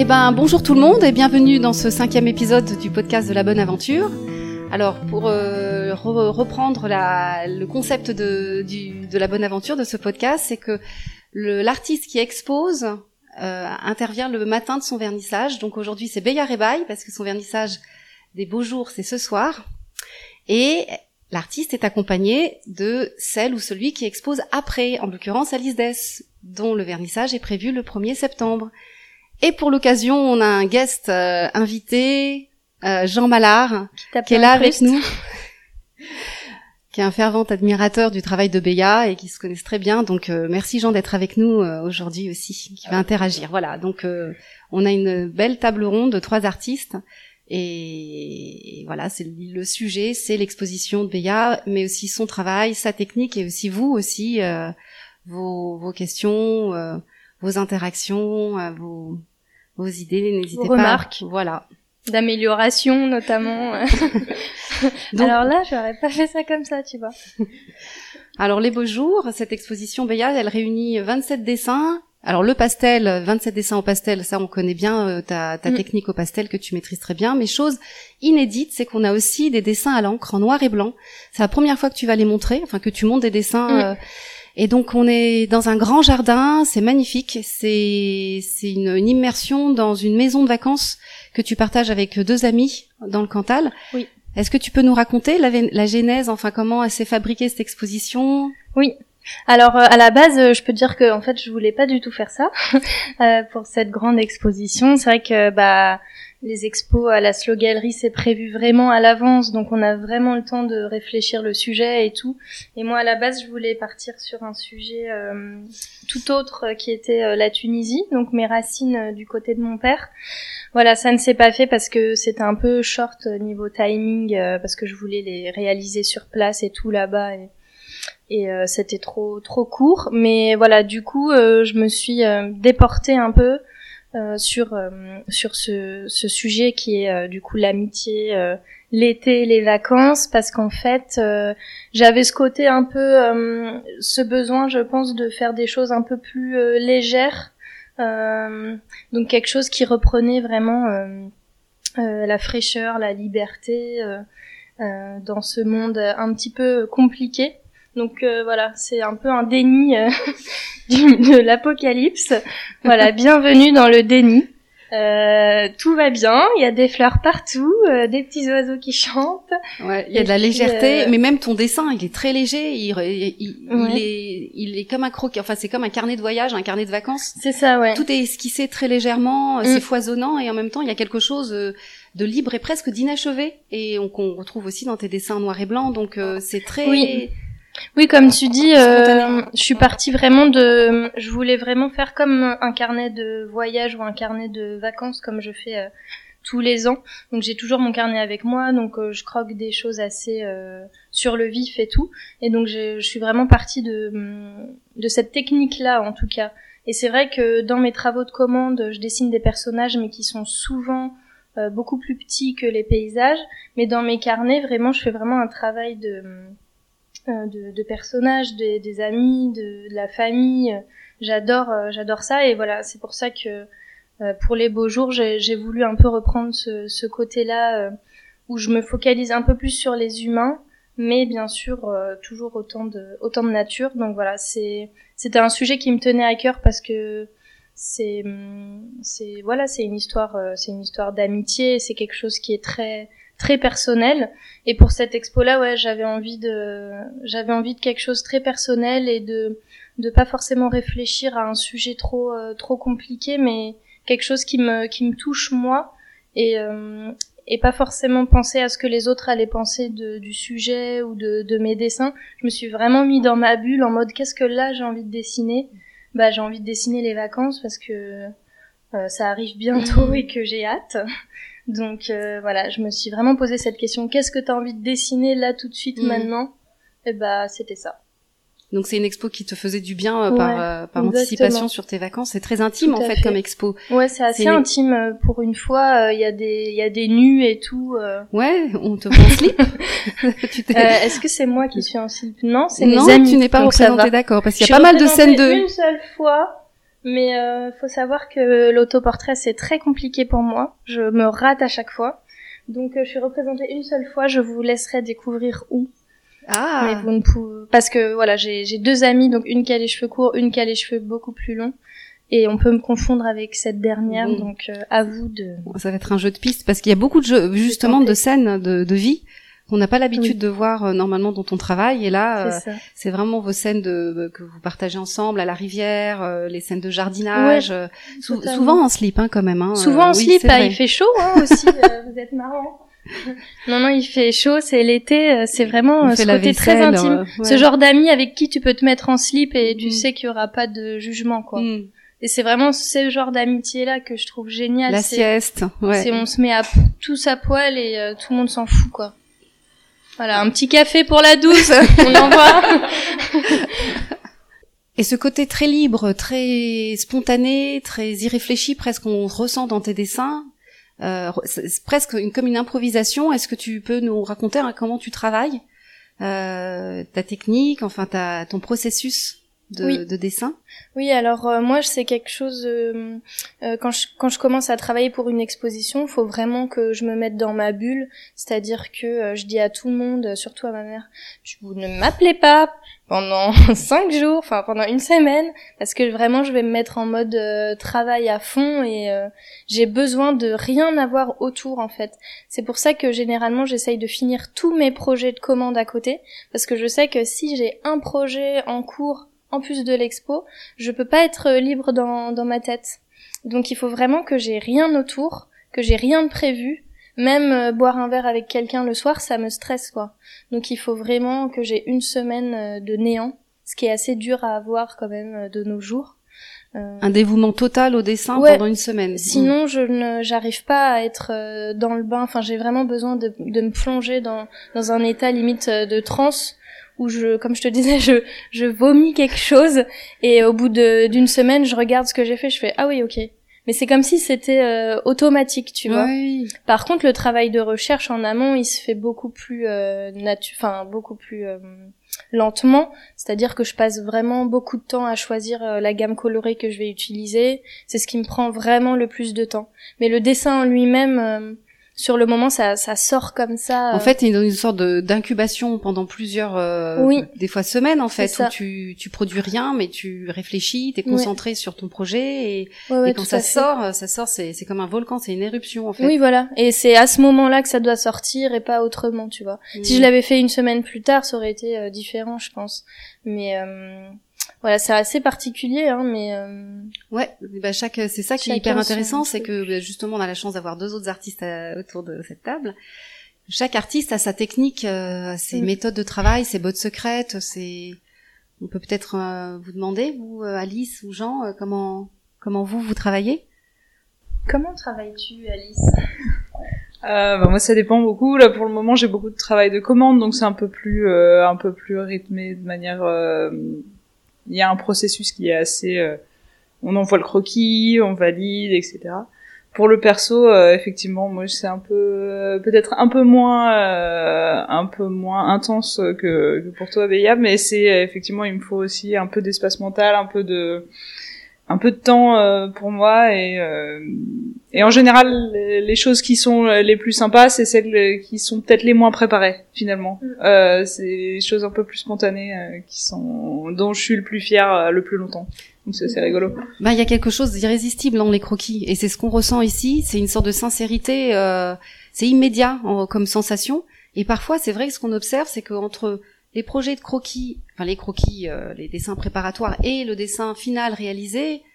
Bonjour tout le monde et bienvenue dans ce 5e épisode du podcast de la bonne aventure. Alors, pour reprendre le concept de la bonne aventure de ce podcast, c'est que l'artiste qui expose intervient le matin de son vernissage. Donc aujourd'hui, c'est Beya Rebaï, parce que son vernissage des beaux jours, c'est ce soir. Et l'artiste est accompagné de celle ou celui qui expose après, en l'occurrence Alice Dess, dont le vernissage est prévu le 1er septembre. Et pour l'occasion, on a un guest invité, Jean Mallard, qui est là avec nous, qui est un fervent admirateur du travail de Beya et qui se connaissent très bien. Donc merci Jean d'être avec nous aujourd'hui aussi, qui va interagir. Voilà, donc on a une belle table ronde de 3 artistes. Et voilà, c'est le sujet, c'est l'exposition de Beya, mais aussi son travail, sa technique, et aussi vous aussi, vos questions, vos interactions, vos idées, n'hésitez pas. Vos remarques. Voilà. D'amélioration, notamment. Donc, alors là, j'aurais pas fait ça comme ça, tu vois. Alors, les beaux jours, cette exposition Beya, elle réunit 27 dessins. Alors, le pastel, 27 dessins au pastel, ça, on connaît bien ta technique au pastel que tu maîtrises très bien. Mais chose inédite, c'est qu'on a aussi des dessins à l'encre en noir et blanc. C'est la première fois que tu vas les montrer, enfin, que tu montes des dessins. Et donc, on est dans un grand jardin, c'est magnifique. C'est une immersion dans une maison de vacances que tu partages avec 2 amis dans le Cantal. Oui. Est-ce que tu peux nous raconter la genèse, enfin, comment elle s'est fabriquée, cette exposition? Oui. Alors à la base, je peux dire que en fait, je voulais pas du tout faire ça pour cette grande exposition. C'est vrai que les expos à la Slow Gallery, c'est prévu vraiment à l'avance, donc on a vraiment le temps de réfléchir le sujet et tout. Et moi, à la base, je voulais partir sur un sujet tout autre qui était la Tunisie, donc mes racines du côté de mon père. Voilà, ça ne s'est pas fait parce que c'était un peu short niveau timing, parce que je voulais les réaliser sur place et tout là-bas. Et c'était trop court, mais voilà, du coup je me suis déportée un peu sur ce sujet qui est du coup l'amitié, l'été, les vacances, parce qu'en fait j'avais ce côté un peu ce besoin, je pense, de faire des choses un peu plus légères, donc quelque chose qui reprenait vraiment la fraîcheur, la liberté dans ce monde un petit peu compliqué. Donc voilà, c'est un peu un déni de l'apocalypse. Voilà, bienvenue dans le déni. Tout va bien, il y a des fleurs partout, des petits oiseaux qui chantent. Ouais, il y a de la légèreté, mais même ton dessin, il est très léger, il est comme un croquis, enfin c'est comme un carnet de voyage, un carnet de vacances. C'est ça, ouais. Tout est esquissé très légèrement, c'est foisonnant, et en même temps il y a quelque chose de libre et presque d'inachevé, et qu'on retrouve aussi dans tes dessins noir et blanc, donc c'est très... Oui, comme tu dis, je suis partie vraiment je voulais vraiment faire comme un carnet de voyage ou un carnet de vacances comme je fais tous les ans. Donc j'ai toujours mon carnet avec moi, donc je croque des choses assez sur le vif et tout. Et donc je suis vraiment partie de cette technique-là en tout cas. Et c'est vrai que dans mes travaux de commande, je dessine des personnages mais qui sont souvent beaucoup plus petits que les paysages. Mais dans mes carnets, vraiment, je fais vraiment un travail de personnages, des amis, de la famille. J'adore ça, et voilà, c'est pour ça que pour les beaux jours, j'ai voulu un peu reprendre ce côté-là où je me focalise un peu plus sur les humains, mais bien sûr toujours autant de nature. Donc voilà, c'était un sujet qui me tenait à cœur parce que c'est une histoire d'amitié, c'est quelque chose qui est très très personnel, et pour cette expo-là, ouais, j'avais envie de quelque chose de très personnel et de pas forcément réfléchir à un sujet trop compliqué, mais quelque chose qui me touche moi, et pas forcément penser à ce que les autres allaient penser du sujet ou de mes dessins. Je me suis vraiment mis dans ma bulle en mode qu'est-ce que là j'ai envie de dessiner. J'ai envie de dessiner les vacances parce que ça arrive bientôt et que j'ai hâte. Donc voilà, je me suis vraiment posé cette question, qu'est-ce que t'as envie de dessiner là tout de suite maintenant? Et c'était ça. Donc c'est une expo qui te faisait du bien par anticipation sur tes vacances. C'est très intime en fait comme expo. Ouais, c'est assez intime pour une fois. Il y a des nus et tout. Ouais, on te voit en slip. Est-ce que c'est moi qui suis en slip? Non, c'est mes amis. Non, tu n'es pas représentée, d'accord, parce qu'il y a pas mal de scènes de. Une seule fois Mais faut savoir que l'autoportrait c'est très compliqué pour moi. Je me rate à chaque fois. Donc je suis représentée une seule fois. Je vous laisserai découvrir où. Mais vous ne pouvez... Parce que voilà, j'ai 2 amies, donc une qui a les cheveux courts, une qui a les cheveux beaucoup plus longs. Et on peut me confondre avec cette dernière, donc à vous de... Ça va être un jeu de pistes, parce qu'il y a beaucoup de jeux, justement, de scènes de vie qu'on n'a pas l'habitude de voir normalement dans ton travail. Et là, c'est vraiment vos scènes que vous partagez ensemble à la rivière, les scènes de jardinage, souvent en slip quand même. Souvent en slip, il fait chaud aussi, vous êtes marrant. Non, il fait chaud, c'est l'été, c'est vraiment ce côté très intime. Ce genre d'amis avec qui tu peux te mettre en slip et tu sais qu'il y aura pas de jugement, quoi. Et c'est vraiment ce genre d'amitié-là que je trouve génial. La sieste, c'est on se met tous à poil et tout le monde s'en fout, quoi. Voilà, un petit café pour la douce, on envoie. Et ce côté très libre, très spontané, très irréfléchi, presque on ressent dans tes dessins, c'est presque comme une improvisation. Est-ce que tu peux nous raconter comment tu travailles, ta technique, enfin ton processus de dessin? Oui, alors moi c'est quelque chose quand je commence à travailler pour une exposition, faut vraiment que je me mette dans ma bulle, c'est-à-dire que je dis à tout le monde, surtout à ma mère, vous ne m'appelez pas pendant 5 jours, enfin pendant une semaine, parce que vraiment je vais me mettre en mode travail à fond et j'ai besoin de rien avoir autour en fait. C'est pour ça que généralement j'essaye de finir tous mes projets de commande à côté, parce que je sais que si j'ai un projet en cours en plus de l'expo, je peux pas être libre dans ma tête. Donc il faut vraiment que j'ai rien autour, que j'ai rien de prévu. Même boire un verre avec quelqu'un le soir, ça me stresse, quoi. Donc il faut vraiment que j'ai une semaine de néant, ce qui est assez dur à avoir quand même de nos jours. Un dévouement total au dessin pendant une semaine. Sinon, j'arrive pas à être dans le bain. Enfin, j'ai vraiment besoin de me plonger dans un état limite de transe, où comme je te disais, je vomis quelque chose, et au bout d'une semaine, je regarde ce que j'ai fait, je fais, ah oui, ok. Mais c'est comme si c'était automatique, tu vois. Par contre, le travail de recherche en amont, il se fait beaucoup plus beaucoup plus lentement. C'est-à-dire que je passe vraiment beaucoup de temps à choisir la gamme colorée que je vais utiliser. C'est ce qui me prend vraiment le plus de temps. Mais le dessin en lui-même, sur le moment, ça sort comme ça. En fait, il y a une sorte d'incubation pendant plusieurs, des fois semaines, en fait, où tu produis rien, mais tu réfléchis, t'es concentré sur ton projet, et quand ça sort, c'est comme un volcan, c'est une éruption, en fait. Oui, voilà. Et c'est à ce moment-là que ça doit sortir et pas autrement, tu vois. Si je l'avais fait une semaine plus tard, ça aurait été différent, je pense. Mais voilà, c'est assez particulier, mais c'est ça qui est hyper intéressant, c'est que justement on a la chance d'avoir 2 autres artistes autour de cette table. Chaque artiste a sa technique, ses méthodes de travail, ses bottes secrètes. On peut peut-être vous demander, vous, Alice ou Jean, comment vous travaillez? Comment travailles-tu, Alice? Moi ça dépend beaucoup. Là pour le moment j'ai beaucoup de travail de commande, donc c'est un peu plus rythmé de manière. Il y a un processus qui est assez... on envoie le croquis, on valide, etc. Pour le perso, effectivement, moi c'est un peu... peut-être un peu moins intense que pour toi, Béa, mais c'est effectivement, il me faut aussi un peu d'espace mental, un peu de temps pour moi, et en général les choses qui sont les plus sympas, c'est celles qui sont peut-être les moins préparées finalement. C'est les choses un peu plus spontanées dont je suis le plus fière le plus longtemps. Donc c'est rigolo. Il y a quelque chose d'irrésistible dans les croquis, et c'est ce qu'on ressent ici. C'est une sorte de sincérité, c'est immédiat comme sensation, et parfois c'est vrai que ce qu'on observe, c'est que entre les projets de croquis, les dessins préparatoires et le dessin final réalisé,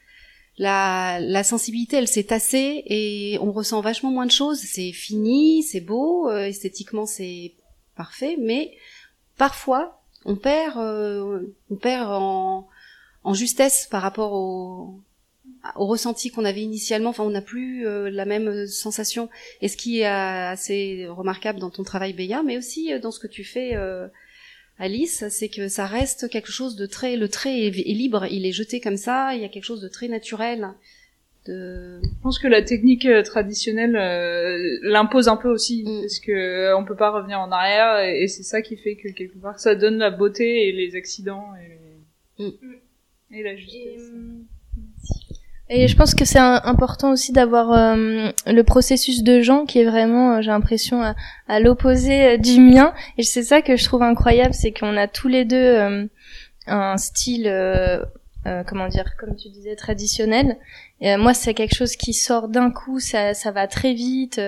la sensibilité, elle s'est tassée et on ressent vachement moins de choses. C'est fini, c'est beau, esthétiquement c'est parfait, mais parfois on perd en justesse par rapport au ressenti qu'on avait initialement. Enfin, on n'a plus la même sensation. Et ce qui est assez remarquable dans ton travail, Béa, mais aussi dans ce que tu fais, Alice, c'est que ça reste quelque chose de le trait est libre, il est jeté comme ça, il y a quelque chose de très naturel. Je pense que la technique traditionnelle l'impose un peu aussi, parce que on peut pas revenir en arrière, et c'est ça qui fait que quelque part ça donne la beauté et les accidents et la justesse. Et je pense que c'est important aussi d'avoir le processus de Jean qui est vraiment, j'ai l'impression, à l'opposé du mien. Et c'est ça que je trouve incroyable, c'est qu'on a tous les deux un style, comment dire, comme tu disais, traditionnel. Et moi, c'est quelque chose qui sort d'un coup, ça va très vite.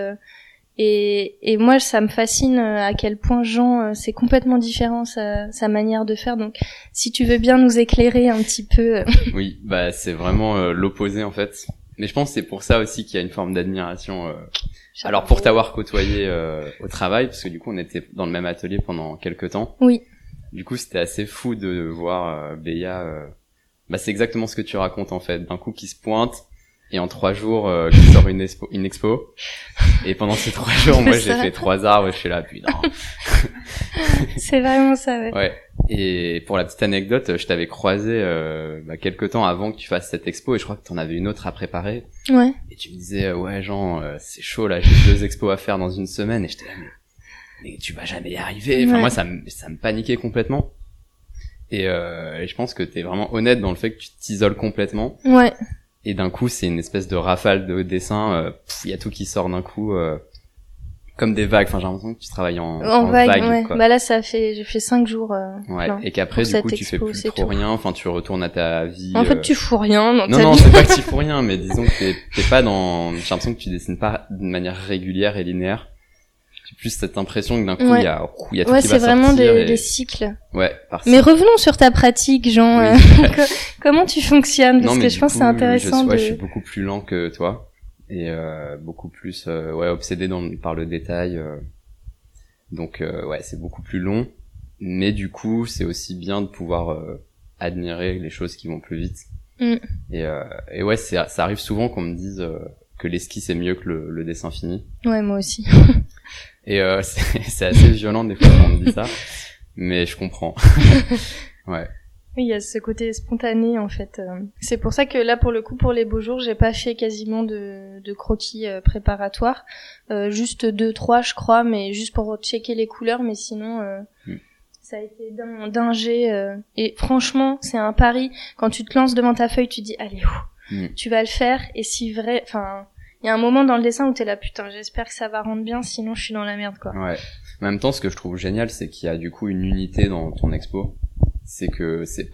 Et moi, ça me fascine à quel point Jean, c'est complètement différent sa manière de faire. Donc, si tu veux bien nous éclairer un petit peu. Oui, bah c'est vraiment l'opposé en fait. Mais je pense que c'est pour ça aussi qu'il y a une forme d'admiration. Alors pour t'avoir côtoyé au travail, parce que du coup on était dans le même atelier pendant quelques temps. Oui. Du coup c'était assez fou de voir Béa. Bah c'est exactement ce que tu racontes en fait. D'un coup qui se pointe. Et en 3 jours, qui sort une expo. Et pendant ces 3 jours, moi, j'ai fait 3 arbres, je suis là, putain. C'est vraiment ça, ouais. Ouais. Et pour la petite anecdote, je t'avais croisé, quelques temps avant que tu fasses cette expo, et je crois que t'en avais une autre à préparer. Ouais. Et tu me disais, ouais, Jean, c'est chaud, là, j'ai 2 expos à faire dans une semaine, et j'étais là, mais tu vas jamais y arriver. Enfin, moi, ça me paniquait complètement. Et je pense que t'es vraiment honnête dans le fait que tu t'isoles complètement. Ouais. Et d'un coup, c'est une espèce de rafale de dessin. Il y a tout qui sort d'un coup, comme des vagues. Enfin, j'ai l'impression que tu travailles en vague, ouais. quoi. Bah là, j'ai fait 5 jours. Ouais. Plein. Et qu'après, du coup, tu fais plus trop tout. rien. Enfin, tu retournes à ta vie. En fait, tu fous rien dans ta Non, vie. c'est pas que tu fous rien, mais disons que t'es pas dans. J'ai l'impression que tu dessines pas d'une manière régulière et linéaire. J'ai plus cette impression que d'un coup, il y a tout qui va sortir. Ouais, c'est vraiment des cycles. Ouais. Mais revenons sur ta pratique, Jean. Oui. Comment tu fonctionnes? Parce que je pense que c'est intéressant je suis beaucoup plus lent que toi. Et beaucoup plus obsédé par le détail. Donc c'est beaucoup plus long. Mais du coup, c'est aussi bien de pouvoir admirer les choses qui vont plus vite. Mm. Et ouais, ça arrive souvent qu'on me dise que l'esquisse est mieux que le dessin fini. Ouais, moi aussi. Et c'est assez violent des fois quand on me dit ça, mais je comprends. Ouais. Oui, il y a ce côté spontané en fait. C'est pour ça que là, pour le coup, pour les beaux jours, j'ai pas fait quasiment de croquis préparatoires, juste 2-3 je crois, mais juste pour checker les couleurs. Mais sinon, ça a été d'un jet. Et franchement, c'est un pari. Quand tu te lances devant ta feuille, tu dis allez, tu vas le faire. Et si vrai, enfin. Il y a un moment dans le dessin où t'es là, putain, j'espère que ça va rendre bien, sinon je suis dans la merde, quoi. Ouais. En même temps, ce que je trouve génial, c'est qu'il y a du coup une unité dans ton expo. C'est que c'est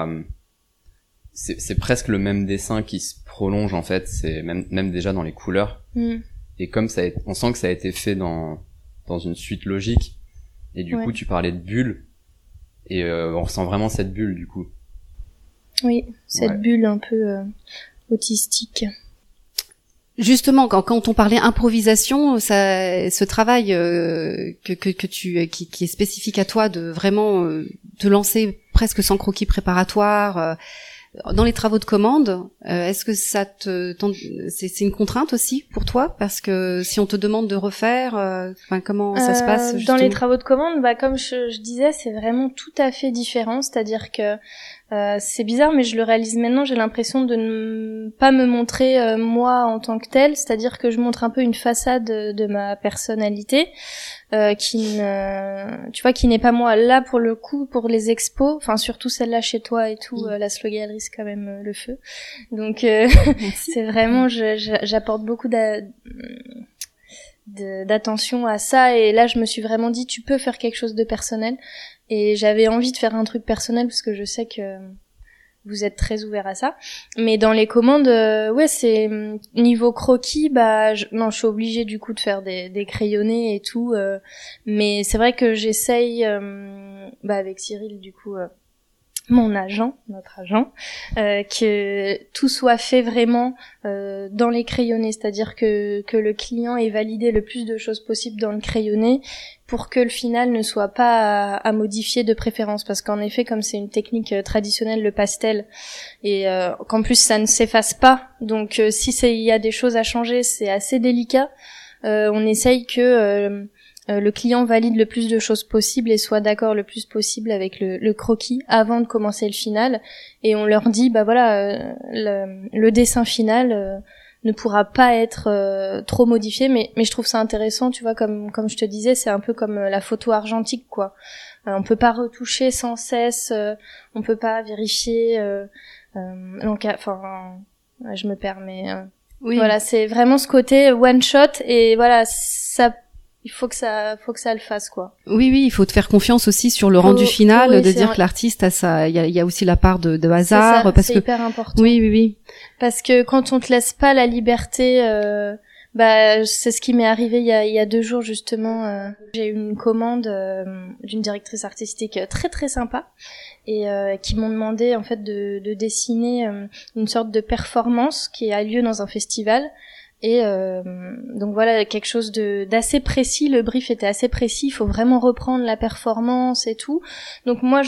presque le même dessin qui se prolonge, en fait. C'est même déjà dans les couleurs. Mm. Et comme on sent que ça a été fait dans une suite logique. Et du coup, tu parlais de bulles. Et on ressent vraiment cette bulle, du coup. Oui, cette bulle un peu autistique. Justement, quand on parlait improvisation, ce travail qui est spécifique à toi, de vraiment te lancer presque sans croquis préparatoire dans les travaux de commande, est-ce que c'est une contrainte aussi pour toi, parce que si on te demande de refaire, comment ça se passe justement? Dans les travaux de commande, comme je disais, c'est vraiment tout à fait différent, c'est-à-dire que c'est bizarre, mais je le réalise maintenant, j'ai l'impression de ne pas me montrer moi en tant que telle, c'est-à-dire que je montre un peu une façade de ma personnalité qui n'est pas moi. Là, pour le coup, pour les expos, enfin surtout celle-là chez toi et tout, la Slow Gallery, c'est quand même le feu. Donc c'est vraiment, j'apporte beaucoup d'attention à ça, et là je me suis vraiment dit tu peux faire quelque chose de personnel, et j'avais envie de faire un truc personnel parce que je sais que vous êtes très ouvert à ça. Mais dans les commandes, c'est niveau croquis, je suis obligée du coup de faire des crayonnés et tout, mais c'est vrai que j'essaye avec Cyril du coup, notre agent, que tout soit fait vraiment dans les crayonnés, c'est-à-dire que le client ait validé le plus de choses possible dans le crayonné pour que le final ne soit pas à modifier de préférence, parce qu'en effet, comme c'est une technique traditionnelle, le pastel, et qu'en plus ça ne s'efface pas, donc si il y a des choses à changer, c'est assez délicat. On essaye que le client valide le plus de choses possible et soit d'accord le plus possible avec le croquis avant de commencer le final, et on leur dit le dessin final ne pourra pas être trop modifié, mais je trouve ça intéressant, tu vois, comme je te disais, c'est un peu comme la photo argentique, quoi. On peut pas retoucher sans cesse, on peut pas vérifier, je me permets. Oui. Voilà, c'est vraiment ce côté one shot et voilà, ça, il faut que ça le fasse quoi. Oui, il faut te faire confiance aussi sur le rendu final, oui, de dire que l'artiste a ça, il y a aussi la part de hasard, ça, parce c'est que hyper important. Oui. Parce que quand on te laisse pas la liberté, c'est ce qui m'est arrivé il y a 2 jours justement. J'ai eu une commande d'une directrice artistique très très sympa et qui m'ont demandé en fait de dessiner une sorte de performance qui a lieu dans un festival. Et donc voilà, quelque chose d'assez précis. Le brief était assez précis. Il faut vraiment reprendre la performance et tout. Donc moi,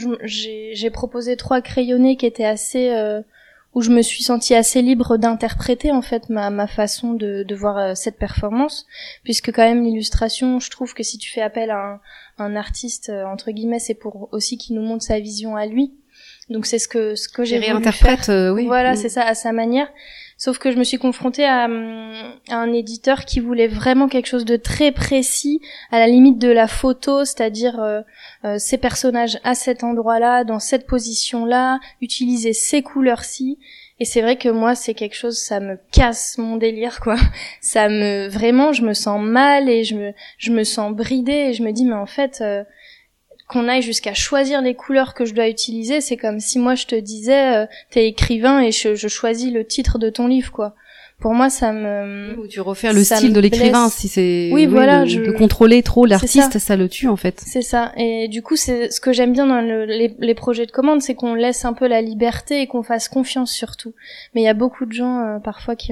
j'ai proposé 3 crayonnés qui étaient assez où je me suis sentie assez libre d'interpréter en fait ma façon de voir cette performance, puisque quand même l'illustration, je trouve que si tu fais appel à un artiste entre guillemets, c'est pour aussi qu'il nous montre sa vision à lui. Donc c'est ce que j'ai réinterprète, oui. Voilà, c'est ça, à sa manière. Sauf que je me suis confrontée à un éditeur qui voulait vraiment quelque chose de très précis, à la limite de la photo, c'est-à-dire ces personnages à cet endroit-là, dans cette position-là, utiliser ces couleurs-ci. Et c'est vrai que moi, c'est quelque chose, ça me casse mon délire, quoi. Vraiment, je me sens mal et je me sens bridée et je me dis, mais en fait, qu'on aille jusqu'à choisir les couleurs que je dois utiliser, c'est comme si moi je te disais t'es écrivain et je choisis le titre de ton livre quoi. Pour moi ça me ou tu refais le style de l'écrivain si c'est voilà, de contrôler trop l'artiste, ça le tue en fait. C'est ça. Et du coup c'est ce que j'aime bien dans les projets de commande, c'est qu'on laisse un peu la liberté et qu'on fasse confiance surtout. Mais il y a beaucoup de gens parfois qui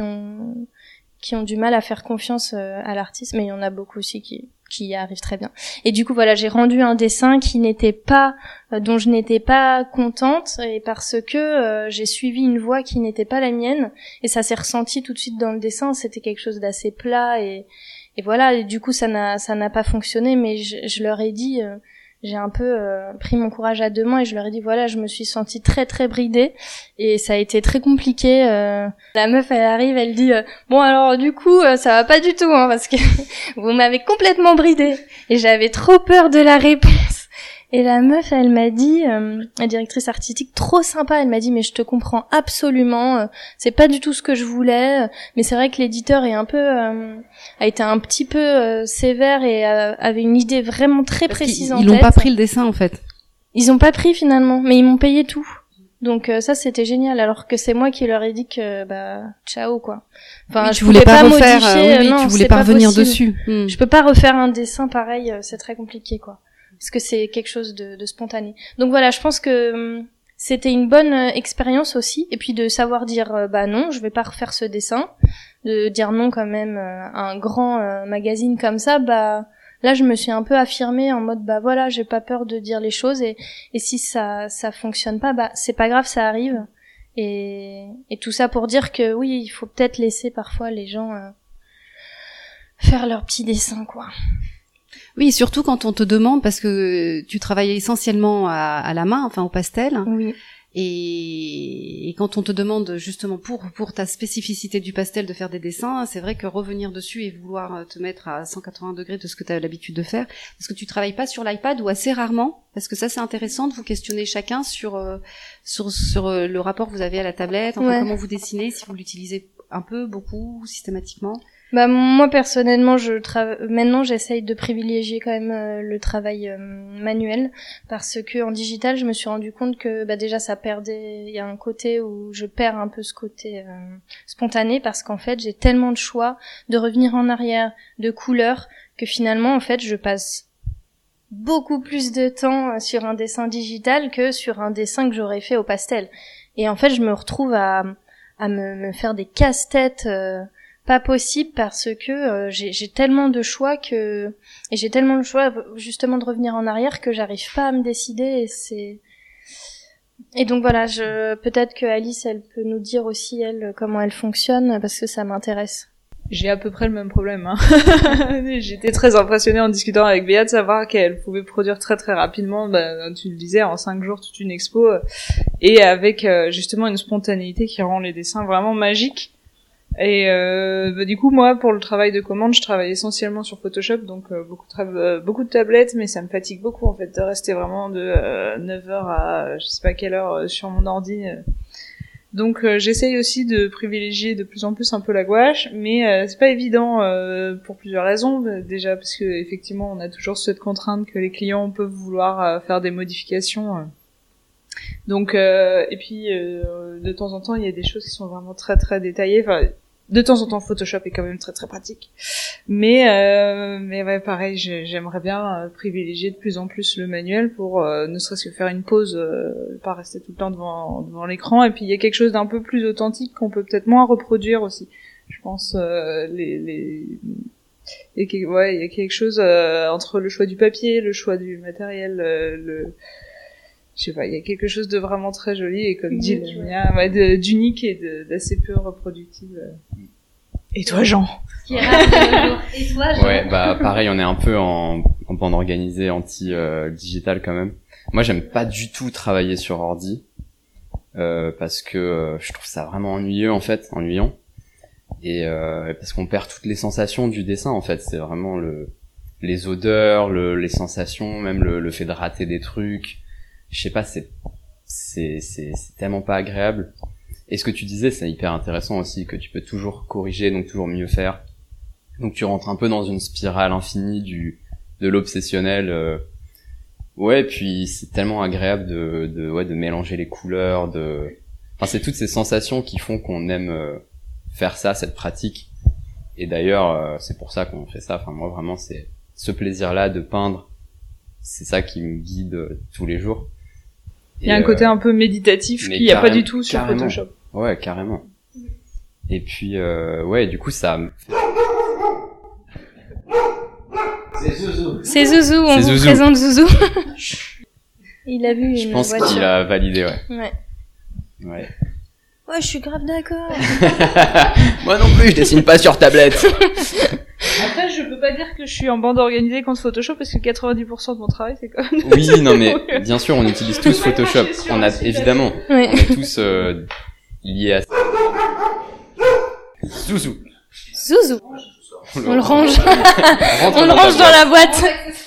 ont du mal à faire confiance à l'artiste, mais il y en a beaucoup aussi qui y arrivent très bien. Et du coup voilà, j'ai rendu un dessin qui n'était pas dont je n'étais pas contente, et parce que j'ai suivi une voie qui n'était pas la mienne, et ça s'est ressenti tout de suite dans le dessin. C'était quelque chose d'assez plat et voilà, et du coup ça n'a pas fonctionné, mais je leur ai dit j'ai un peu pris mon courage à 2 mains et je leur ai dit voilà, je me suis sentie très très bridée et ça a été très compliqué. La meuf elle arrive, elle dit bon alors du coup ça va pas du tout hein, parce que vous m'avez complètement bridée, et j'avais trop peur de la réponse. Et la meuf elle m'a dit, la directrice artistique trop sympa, elle m'a dit mais je te comprends absolument, c'est pas du tout ce que je voulais, mais c'est vrai que l'éditeur est un peu a été un petit peu sévère et avait une idée vraiment très précise en tête. Ils n'ont pas pris le dessin en fait. Ils ont pas pris finalement, mais ils m'ont payé tout. Donc ça c'était génial, alors que c'est moi qui leur ai dit que ciao quoi. Enfin je voulais pas refaire, modifier, non, tu voulais pas revenir dessus. Je peux pas refaire un dessin pareil, c'est très compliqué quoi. Parce que c'est quelque chose de spontané. Donc voilà, je pense que c'était une bonne expérience aussi, et puis de savoir dire non, je vais pas refaire ce dessin, de dire non quand même à un grand magazine comme ça, là je me suis un peu affirmée en mode voilà, j'ai pas peur de dire les choses, et si ça fonctionne pas, c'est pas grave, ça arrive, et tout ça pour dire que oui, il faut peut-être laisser parfois les gens faire leurs petits dessins quoi. Oui, surtout quand on te demande, parce que tu travailles essentiellement à la main, enfin au pastel. Oui. Et quand on te demande justement pour ta spécificité du pastel de faire des dessins, c'est vrai que revenir dessus et vouloir te mettre à 180 degrés de ce que tu as l'habitude de faire, parce que tu travailles pas sur l'iPad ou assez rarement, parce que ça c'est intéressant de vous questionner chacun sur le rapport que vous avez à la tablette, enfin, comment vous dessinez, si vous l'utilisez un peu, beaucoup, systématiquement. Moi personnellement, maintenant j'essaye de privilégier quand même le travail manuel, parce que en digital, je me suis rendu compte que déjà ça perdait, il y a un côté où je perds un peu ce côté spontané, parce qu'en fait, j'ai tellement de choix de revenir en arrière, de couleurs, que finalement en fait, je passe beaucoup plus de temps sur un dessin digital que sur un dessin que j'aurais fait au pastel. Et en fait, je me retrouve à me faire des casse-têtes pas possible, parce que j'ai tellement de choix et j'ai tellement de choix justement de revenir en arrière que j'arrive pas à me décider, et donc voilà, peut-être que Alice elle peut nous dire aussi elle comment elle fonctionne, parce que ça m'intéresse. J'ai à peu près le même problème hein. J'étais très impressionnée en discutant avec Béa de savoir qu'elle pouvait produire très très rapidement, tu le disais, en 5 jours toute une expo, et avec justement une spontanéité qui rend les dessins vraiment magiques. Et du coup moi pour le travail de commande je travaille essentiellement sur Photoshop, donc beaucoup de tablettes, mais ça me fatigue beaucoup en fait de rester vraiment de 9h à je sais pas quelle heure sur mon ordi. Donc j'essaye aussi de privilégier de plus en plus un peu la gouache, mais c'est pas évident pour plusieurs raisons. Déjà parce que effectivement on a toujours cette contrainte que les clients peuvent vouloir faire des modifications. Donc et puis de temps en temps il y a des choses qui sont vraiment très très détaillées. Enfin, de temps en temps Photoshop est quand même très très pratique. Mais ouais, pareil, j'aimerais bien privilégier de plus en plus le manuel pour ne serait-ce que faire une pause, pas rester tout le temps devant l'écran. Et puis il y a quelque chose d'un peu plus authentique qu'on peut peut-être moins reproduire aussi. Je pense il y a quelque chose entre le choix du papier, le choix du matériel, je sais pas, il y a quelque chose de vraiment très joli et comme dit Lamia, d'unique et d'assez peu reproductible. Et toi, Jean? Et toi, Jean? Ouais, bah pareil, on est un peu en bande organisée anti-digital quand même. Moi, j'aime pas du tout travailler sur ordi parce que je trouve ça vraiment ennuyant. Et parce qu'on perd toutes les sensations du dessin en fait. C'est vraiment les odeurs, les sensations, même le fait de rater des trucs. Je sais pas, c'est tellement pas agréable. Et ce que tu disais, c'est hyper intéressant aussi, que tu peux toujours corriger, donc toujours mieux faire. Donc tu rentres un peu dans une spirale infinie de l'obsessionnel. Ouais, puis c'est tellement agréable de mélanger les couleurs, enfin c'est toutes ces sensations qui font qu'on aime faire ça, cette pratique. Et d'ailleurs, c'est pour ça qu'on fait ça. Enfin moi vraiment, c'est ce plaisir-là de peindre, c'est ça qui me guide tous les jours. Il y a un côté un peu méditatif qu'il n'y a pas du tout sur Photoshop. Ouais, carrément. Et puis, ouais, du coup, ça... C'est Zouzou, on vous présente Zouzou. Il a vu Je pense qu'il a validé, ouais. Ouais, je suis grave d'accord. Moi non plus, je dessine pas sur tablette. Après, je peux pas dire que je suis en bande organisée contre Photoshop parce que 90% de mon travail, c'est quand même... Oui, non mais, bien sûr, on utilise tous Photoshop. On a, évidemment, on est tous liés à ça. Zouzou. On le range. On le range dans la boîte.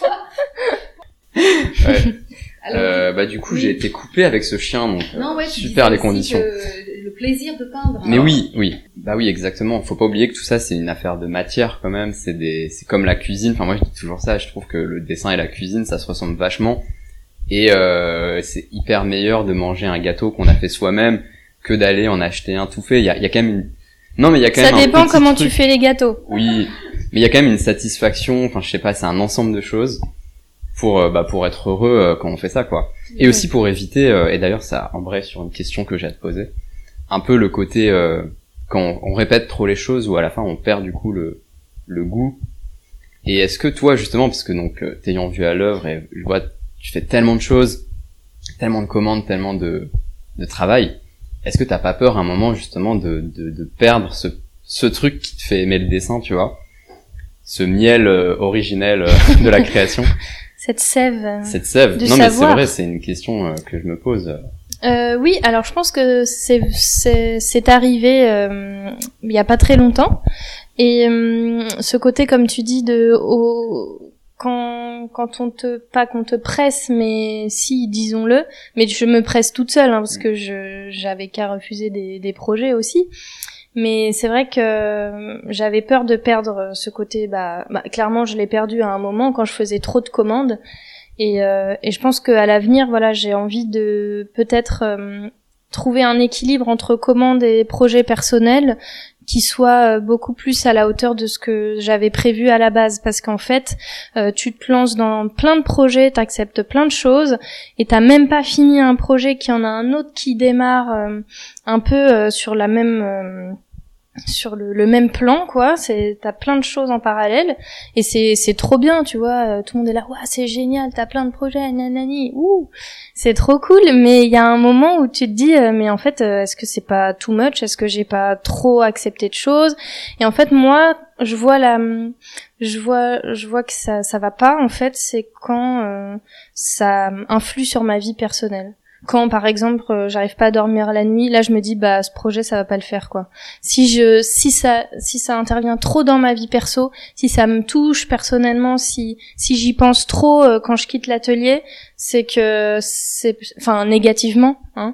Ouais. Bah du coup, j'ai été coupé avec ce chien, donc super les conditions. Le plaisir de peindre. Mais oui. Bah oui, exactement. Faut pas oublier que tout ça, c'est une affaire de matière quand même. C'est comme la cuisine. Enfin, moi, je dis toujours ça. Je trouve que le dessin et la cuisine, ça se ressemble vachement. Et c'est hyper meilleur de manger un gâteau qu'on a fait soi-même que d'aller en acheter un tout fait. Il y a quand même une... Non, mais il y a quand même ça dépend comment tu fais les gâteaux. Oui, mais il y a quand même une satisfaction. Enfin, je sais pas, c'est un ensemble de choses pour être heureux quand on fait ça, quoi. Et aussi pour éviter, et d'ailleurs ça embraye sur une question que j'ai à te poser, un peu le côté quand on répète trop les choses ou à la fin on perd du coup le goût. Et est-ce que toi justement, parce que donc t'ayant vu à l'œuvre et je vois tu fais tellement de choses, tellement de commandes, tellement de travail, est-ce que t'as pas peur à un moment justement de perdre ce truc qui te fait aimer le dessin, tu vois, ce miel originel de la création? Cette sève. Non, savoir. Mais c'est vrai, c'est une question que je me pose. Oui, alors je pense que c'est arrivé il y a pas très longtemps. Et ce côté, comme tu dis, quand on te presse, mais si, disons-le, mais je me presse toute seule, parce que j'avais qu'à refuser des projets aussi. Mais c'est vrai que j'avais peur de perdre ce côté, clairement je l'ai perdu à un moment quand je faisais trop de commandes. Et je pense qu'à l'avenir, voilà, j'ai envie de peut-être trouver un équilibre entre commandes et projets personnels qui soit beaucoup plus à la hauteur de ce que j'avais prévu à la base, parce qu'en fait tu te lances dans plein de projets, t'acceptes plein de choses et t'as même pas fini un projet qu'il y en a un autre qui démarre un peu sur la même sur le même plan, quoi. T'as plein de choses en parallèle et c'est trop bien, tu vois. Tout le monde est là, ouais, c'est génial, t'as plein de projets, nanani, c'est trop cool. Mais il y a un moment où tu te dis, mais en fait, est-ce que c'est pas too much? Est-ce que j'ai pas trop accepté de choses? Et en fait, moi, je vois que ça va pas. En fait, c'est quand ça influe sur ma vie personnelle. Quand par exemple j'arrive pas à dormir la nuit, là je me dis ce projet ça va pas le faire, quoi. Si ça intervient trop dans ma vie perso, si ça me touche personnellement, si j'y pense trop quand je quitte l'atelier, c'est que négativement,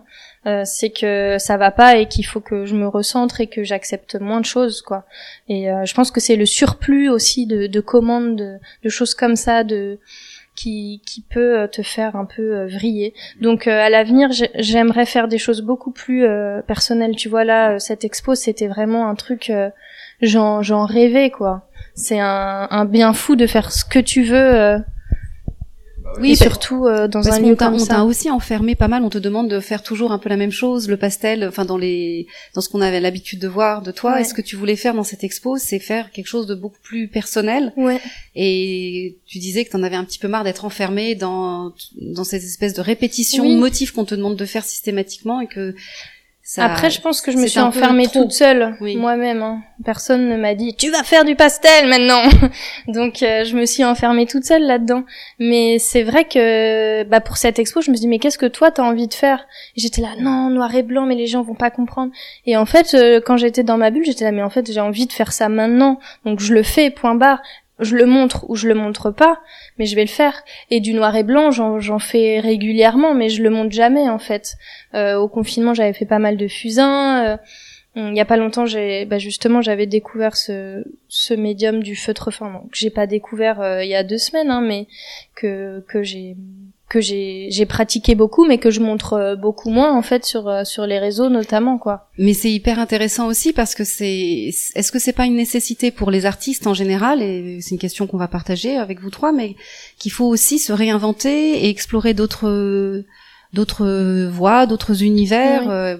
c'est que ça va pas et qu'il faut que je me recentre et que j'accepte moins de choses, quoi. Et je pense que c'est le surplus aussi de commandes, de choses comme ça, qui peut te faire un peu vriller. Donc à l'avenir, j'aimerais faire des choses beaucoup plus personnelles. Tu vois, là, cette expo, c'était vraiment un truc, j'en rêvais, quoi. C'est un bien fou de faire ce que tu veux. Oui, et surtout dans un lieu comme ça. On t'a aussi enfermé pas mal. On te demande de faire toujours un peu la même chose, le pastel. Enfin, dans ce qu'on avait l'habitude de voir de toi. Ouais. Est-ce que tu voulais faire dans cette expo, c'est faire quelque chose de beaucoup plus personnel. Ouais. Et tu disais que t'en avais un petit peu marre d'être enfermé dans cette espèce de répétition de motifs qu'on te demande de faire systématiquement et que après, je pense que je me suis enfermée toute seule, moi-même. Hein. Personne ne m'a dit « Tu vas faire du pastel maintenant !» Donc, je me suis enfermée toute seule là-dedans. Mais c'est vrai que pour cette expo, je me suis dit « Mais qu'est-ce que toi, t'as envie de faire ?» Et j'étais là « Non, noir et blanc, mais les gens vont pas comprendre. » Et en fait, quand j'étais dans ma bulle, j'étais là « Mais en fait, j'ai envie de faire ça maintenant. Donc, je le fais, point barre. » Je le montre ou je le montre pas, mais je vais le faire. Et du noir et blanc, j'en fais régulièrement, mais je le montre jamais, en fait. Au confinement, j'avais fait pas mal de fusains. Il y a pas longtemps, justement, j'avais découvert ce médium du feutre fin. Donc, j'ai pas découvert il y a 2 semaines, hein, mais que j'ai pratiqué beaucoup, mais que je montre beaucoup moins, en fait, sur les réseaux, notamment, quoi. Mais c'est hyper intéressant aussi parce que est-ce que c'est pas une nécessité pour les artistes en général, et c'est une question qu'on va partager avec vous trois, mais qu'il faut aussi se réinventer et explorer d'autres voies, d'autres univers,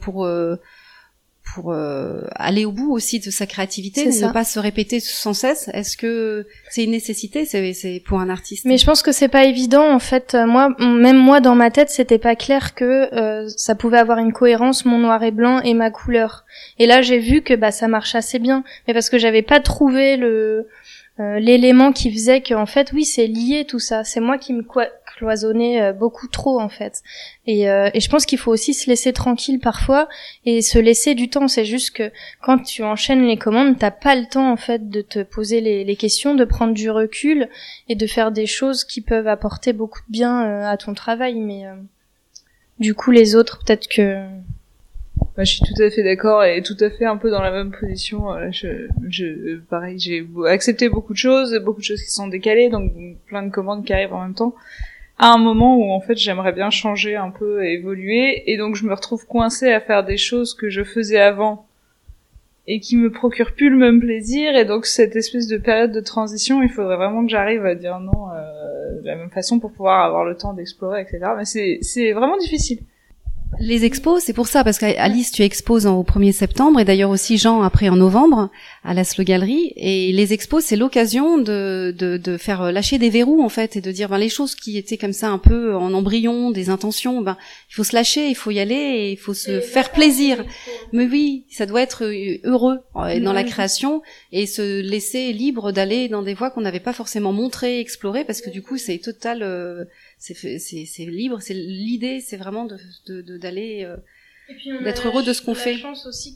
pour aller au bout aussi de sa créativité, ne pas se répéter sans cesse. Est-ce que c'est une nécessité, c'est pour un artiste? Mais je pense que c'est pas évident, en fait. Même moi, dans ma tête, c'était pas clair que ça pouvait avoir une cohérence, mon noir et blanc et ma couleur. Et là, j'ai vu que ça marche assez bien, mais parce que j'avais pas trouvé l'élément qui faisait que, en fait, oui, c'est lié tout ça. C'est moi qui me cloisonnais beaucoup trop, en fait. Et je pense qu'il faut aussi se laisser tranquille parfois et se laisser du temps. C'est juste que quand tu enchaînes les commandes, t'as pas le temps, en fait, de te poser les questions, de prendre du recul et de faire des choses qui peuvent apporter beaucoup de bien à ton travail. Mais du coup, les autres, peut-être que... Je suis tout à fait d'accord et tout à fait un peu dans la même position. Pareil, j'ai accepté beaucoup de choses qui sont décalées, donc plein de commandes qui arrivent en même temps. À un moment où en fait j'aimerais bien changer un peu et évoluer, et donc je me retrouve coincée à faire des choses que je faisais avant et qui me procurent plus le même plaisir. Et donc cette espèce de période de transition, il faudrait vraiment que j'arrive à dire non de la même façon pour pouvoir avoir le temps d'explorer, etc. Mais c'est vraiment difficile. Les expos, c'est pour ça, parce qu'Alice, tu exposes au 1er septembre, et d'ailleurs aussi Jean après en novembre, à la Slow Gallery, et les expos, c'est l'occasion de faire lâcher des verrous, en fait, et de dire, les choses qui étaient comme ça un peu en embryon, des intentions, il faut se lâcher, il faut y aller, et il faut se faire plaisir. Mais oui, ça doit être heureux dans la création, et se laisser libre d'aller dans des voies qu'on n'avait pas forcément montrées, explorées, parce que du coup, c'est total, c'est libre, c'est l'idée, c'est vraiment d'aller d'être heureux de ce qu'on fait. Je pense aussi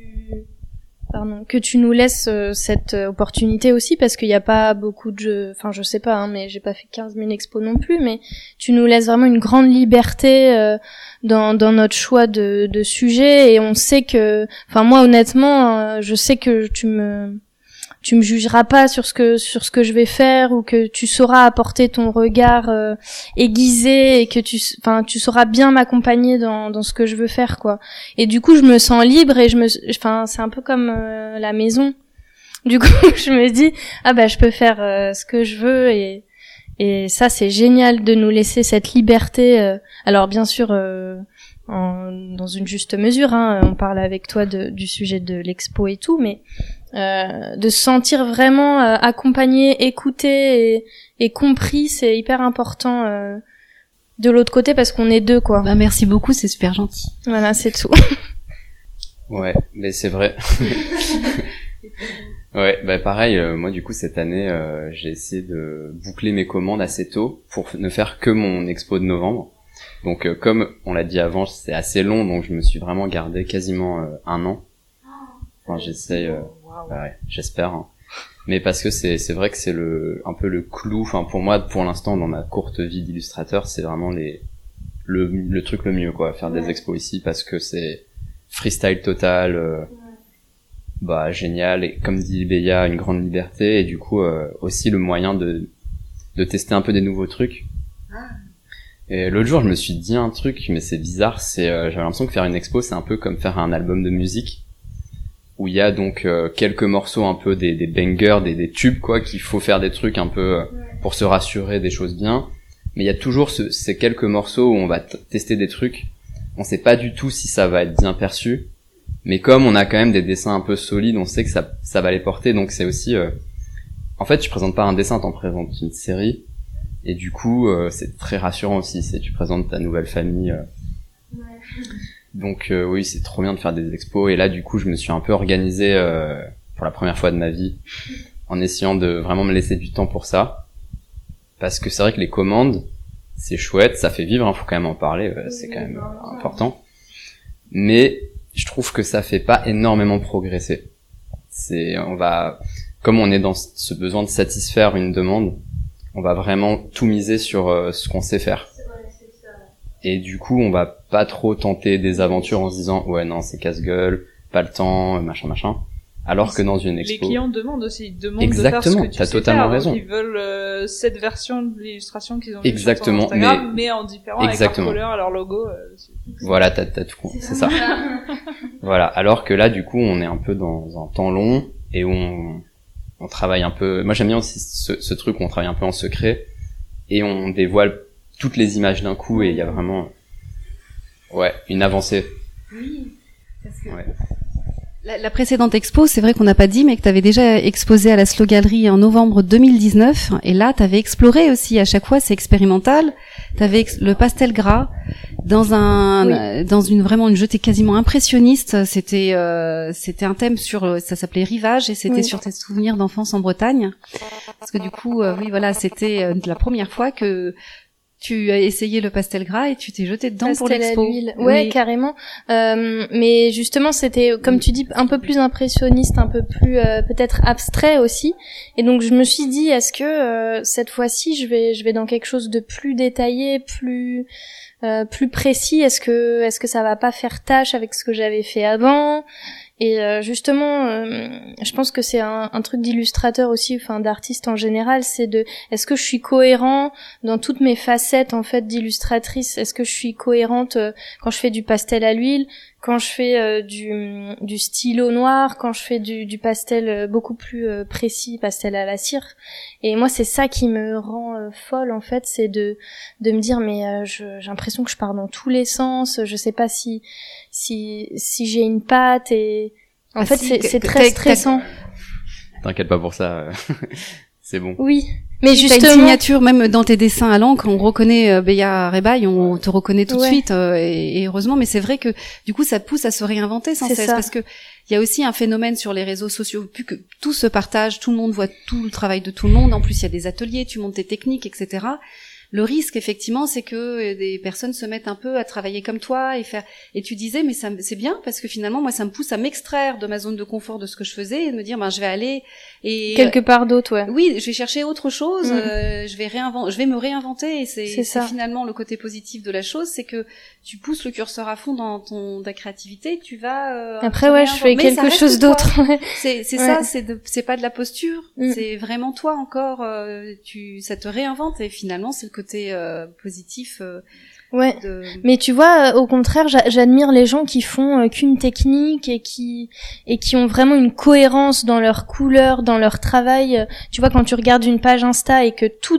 que tu nous laisses cette opportunité aussi, parce qu'il n'y a pas beaucoup de jeux, enfin je sais pas, mais j'ai pas fait 15 000 expos non plus, mais tu nous laisses vraiment une grande liberté dans notre choix de sujets, et on sait que, enfin moi honnêtement, je sais que tu me jugeras pas sur ce que je vais faire, ou que tu sauras apporter ton regard aiguisé, et que tu sauras bien m'accompagner dans ce que je veux faire, quoi. Et du coup, je me sens libre, et c'est un peu comme la maison. Du coup, je me dis je peux faire ce que je veux, et ça c'est génial de nous laisser cette liberté. Alors bien sûr dans une juste mesure, on parle avec toi du sujet de l'expo et tout, mais de se sentir vraiment accompagné, écouté et compris, c'est hyper important de l'autre côté, parce qu'on est deux, quoi. Merci beaucoup, c'est super gentil. Voilà, c'est tout. Ouais, mais c'est vrai. Ouais, pareil, moi du coup cette année j'ai essayé de boucler mes commandes assez tôt pour ne faire que mon expo de novembre. Donc comme on l'a dit avant, c'est assez long, donc je me suis vraiment gardé quasiment 1 an. Enfin, j'essaye j'espère, hein. Mais parce que c'est vrai que c'est un peu le clou, enfin pour moi pour l'instant dans ma courte vie d'illustrateur, c'est vraiment le truc le mieux, quoi, faire des expos ici, parce que c'est freestyle total, bah génial, et comme dit Béa, une grande liberté, et du coup aussi le moyen de tester un peu des nouveaux trucs. Et l'autre jour je me suis dit un truc, mais c'est bizarre, j'avais l'impression que faire une expo c'est un peu comme faire un album de musique, où il y a donc quelques morceaux un peu des bangers, des tubes, quoi, qu'il faut faire des trucs un peu pour se rassurer, des choses bien, mais il y a toujours ces quelques morceaux où on va tester des trucs, on sait pas du tout si ça va être bien perçu, mais comme on a quand même des dessins un peu solides, on sait que ça va les porter, donc c'est aussi en fait tu présentes pas un dessin, t'en présentes une série, et du coup c'est très rassurant aussi, tu présentes ta nouvelle famille, donc oui, c'est trop bien de faire des expos, et là du coup je me suis un peu organisé pour la première fois de ma vie en essayant de vraiment me laisser du temps pour ça, parce que c'est vrai que les commandes c'est chouette, ça fait vivre, faut quand même en parler, c'est quand même important, mais je trouve que ça fait pas énormément progresser. Comme on est dans ce besoin de satisfaire une demande, on va vraiment tout miser sur ce qu'on sait faire. Et du coup, on va pas trop tenter des aventures en se disant ouais non c'est casse-gueule, pas le temps, machin. Alors que dans une expo, les clients demandent aussi, ils demandent exactement, de faire ce que tu t'as sais totalement faire, raison. Ils veulent cette version de l'illustration qu'ils ont vue sur Exactement, Instagram, mais en différent, exactement, avec leur couleur, leur logo. Voilà, t'as tout, c'est ça. Voilà. Alors que là, du coup, on est un peu dans un temps long et où on travaille un peu. Moi, j'aime bien aussi ce truc où on travaille un peu en secret et on dévoile toutes les images d'un coup, et il y a vraiment, une avancée. Oui. Parce que... Ouais. La précédente expo, c'est vrai qu'on n'a pas dit, mais que tu avais déjà exposé à la Slow Gallery en novembre 2019. Et là, tu avais exploré aussi, à chaque fois, c'est expérimental. Tu avais le pastel gras dans vraiment une jetée quasiment impressionniste. C'était un thème ça s'appelait Rivage, et c'était sur tes souvenirs d'enfance en Bretagne. Parce que du coup, c'était la première fois que tu as essayé le pastel gras et tu t'es jeté dedans pour l'expo. À l'huile. Ouais, carrément. Mais justement, c'était, comme tu dis, un peu plus impressionniste, un peu plus peut-être abstrait aussi. Et donc, je me suis dit, est-ce que cette fois-ci, je vais dans quelque chose de plus détaillé, plus précis. Est-ce que ça va pas faire tâche avec ce que j'avais fait avant? Et justement, je pense que c'est un truc d'illustrateur aussi, enfin d'artiste en général, c'est est-ce que je suis cohérent dans toutes mes facettes en fait d'illustratrice? Est-ce que je suis cohérente quand je fais du pastel à l'huile, quand je fais du stylo noir, quand je fais du pastel beaucoup plus précis, pastel à la cire? Et moi c'est ça qui me rend folle en fait, c'est de me dire mais j'ai l'impression que je pars dans tous les sens, je sais pas si j'ai une patte, et en fait c'est très stressant. T'inquiète pas pour ça, c'est bon. Oui, mais justement t'as une signature même dans tes dessins à l'encre, on reconnaît Béa Rebaille, on te reconnaît tout de suite, et heureusement, mais c'est vrai que du coup ça pousse à se réinventer sans cesse, parce que il y a aussi un phénomène sur les réseaux sociaux, plus que tout se partage, tout le monde voit tout le travail de tout le monde, en plus il y a des ateliers, tu montes tes techniques, etc. Le risque, effectivement, c'est que des personnes se mettent un peu à travailler comme toi et tu disais, mais c'est bien, parce que finalement, moi, ça me pousse à m'extraire de ma zone de confort de ce que je faisais et de me dire, je vais aller quelque part d'autre, Oui, je vais chercher autre chose, je vais me réinventer, et c'est finalement le côté positif de la chose, c'est que tu pousses le curseur à fond dans ta créativité, tu vas, après, je fais quelque chose d'autre. C'est ça, c'est pas de la posture, c'est vraiment toi encore, ça te réinvente, et finalement, c'est le côté positif. Mais tu vois, au contraire, j'admire les gens qui font qu'une technique et qui ont vraiment une cohérence dans leur couleur, dans leur travail. Tu vois, quand tu regardes une page Insta et que tout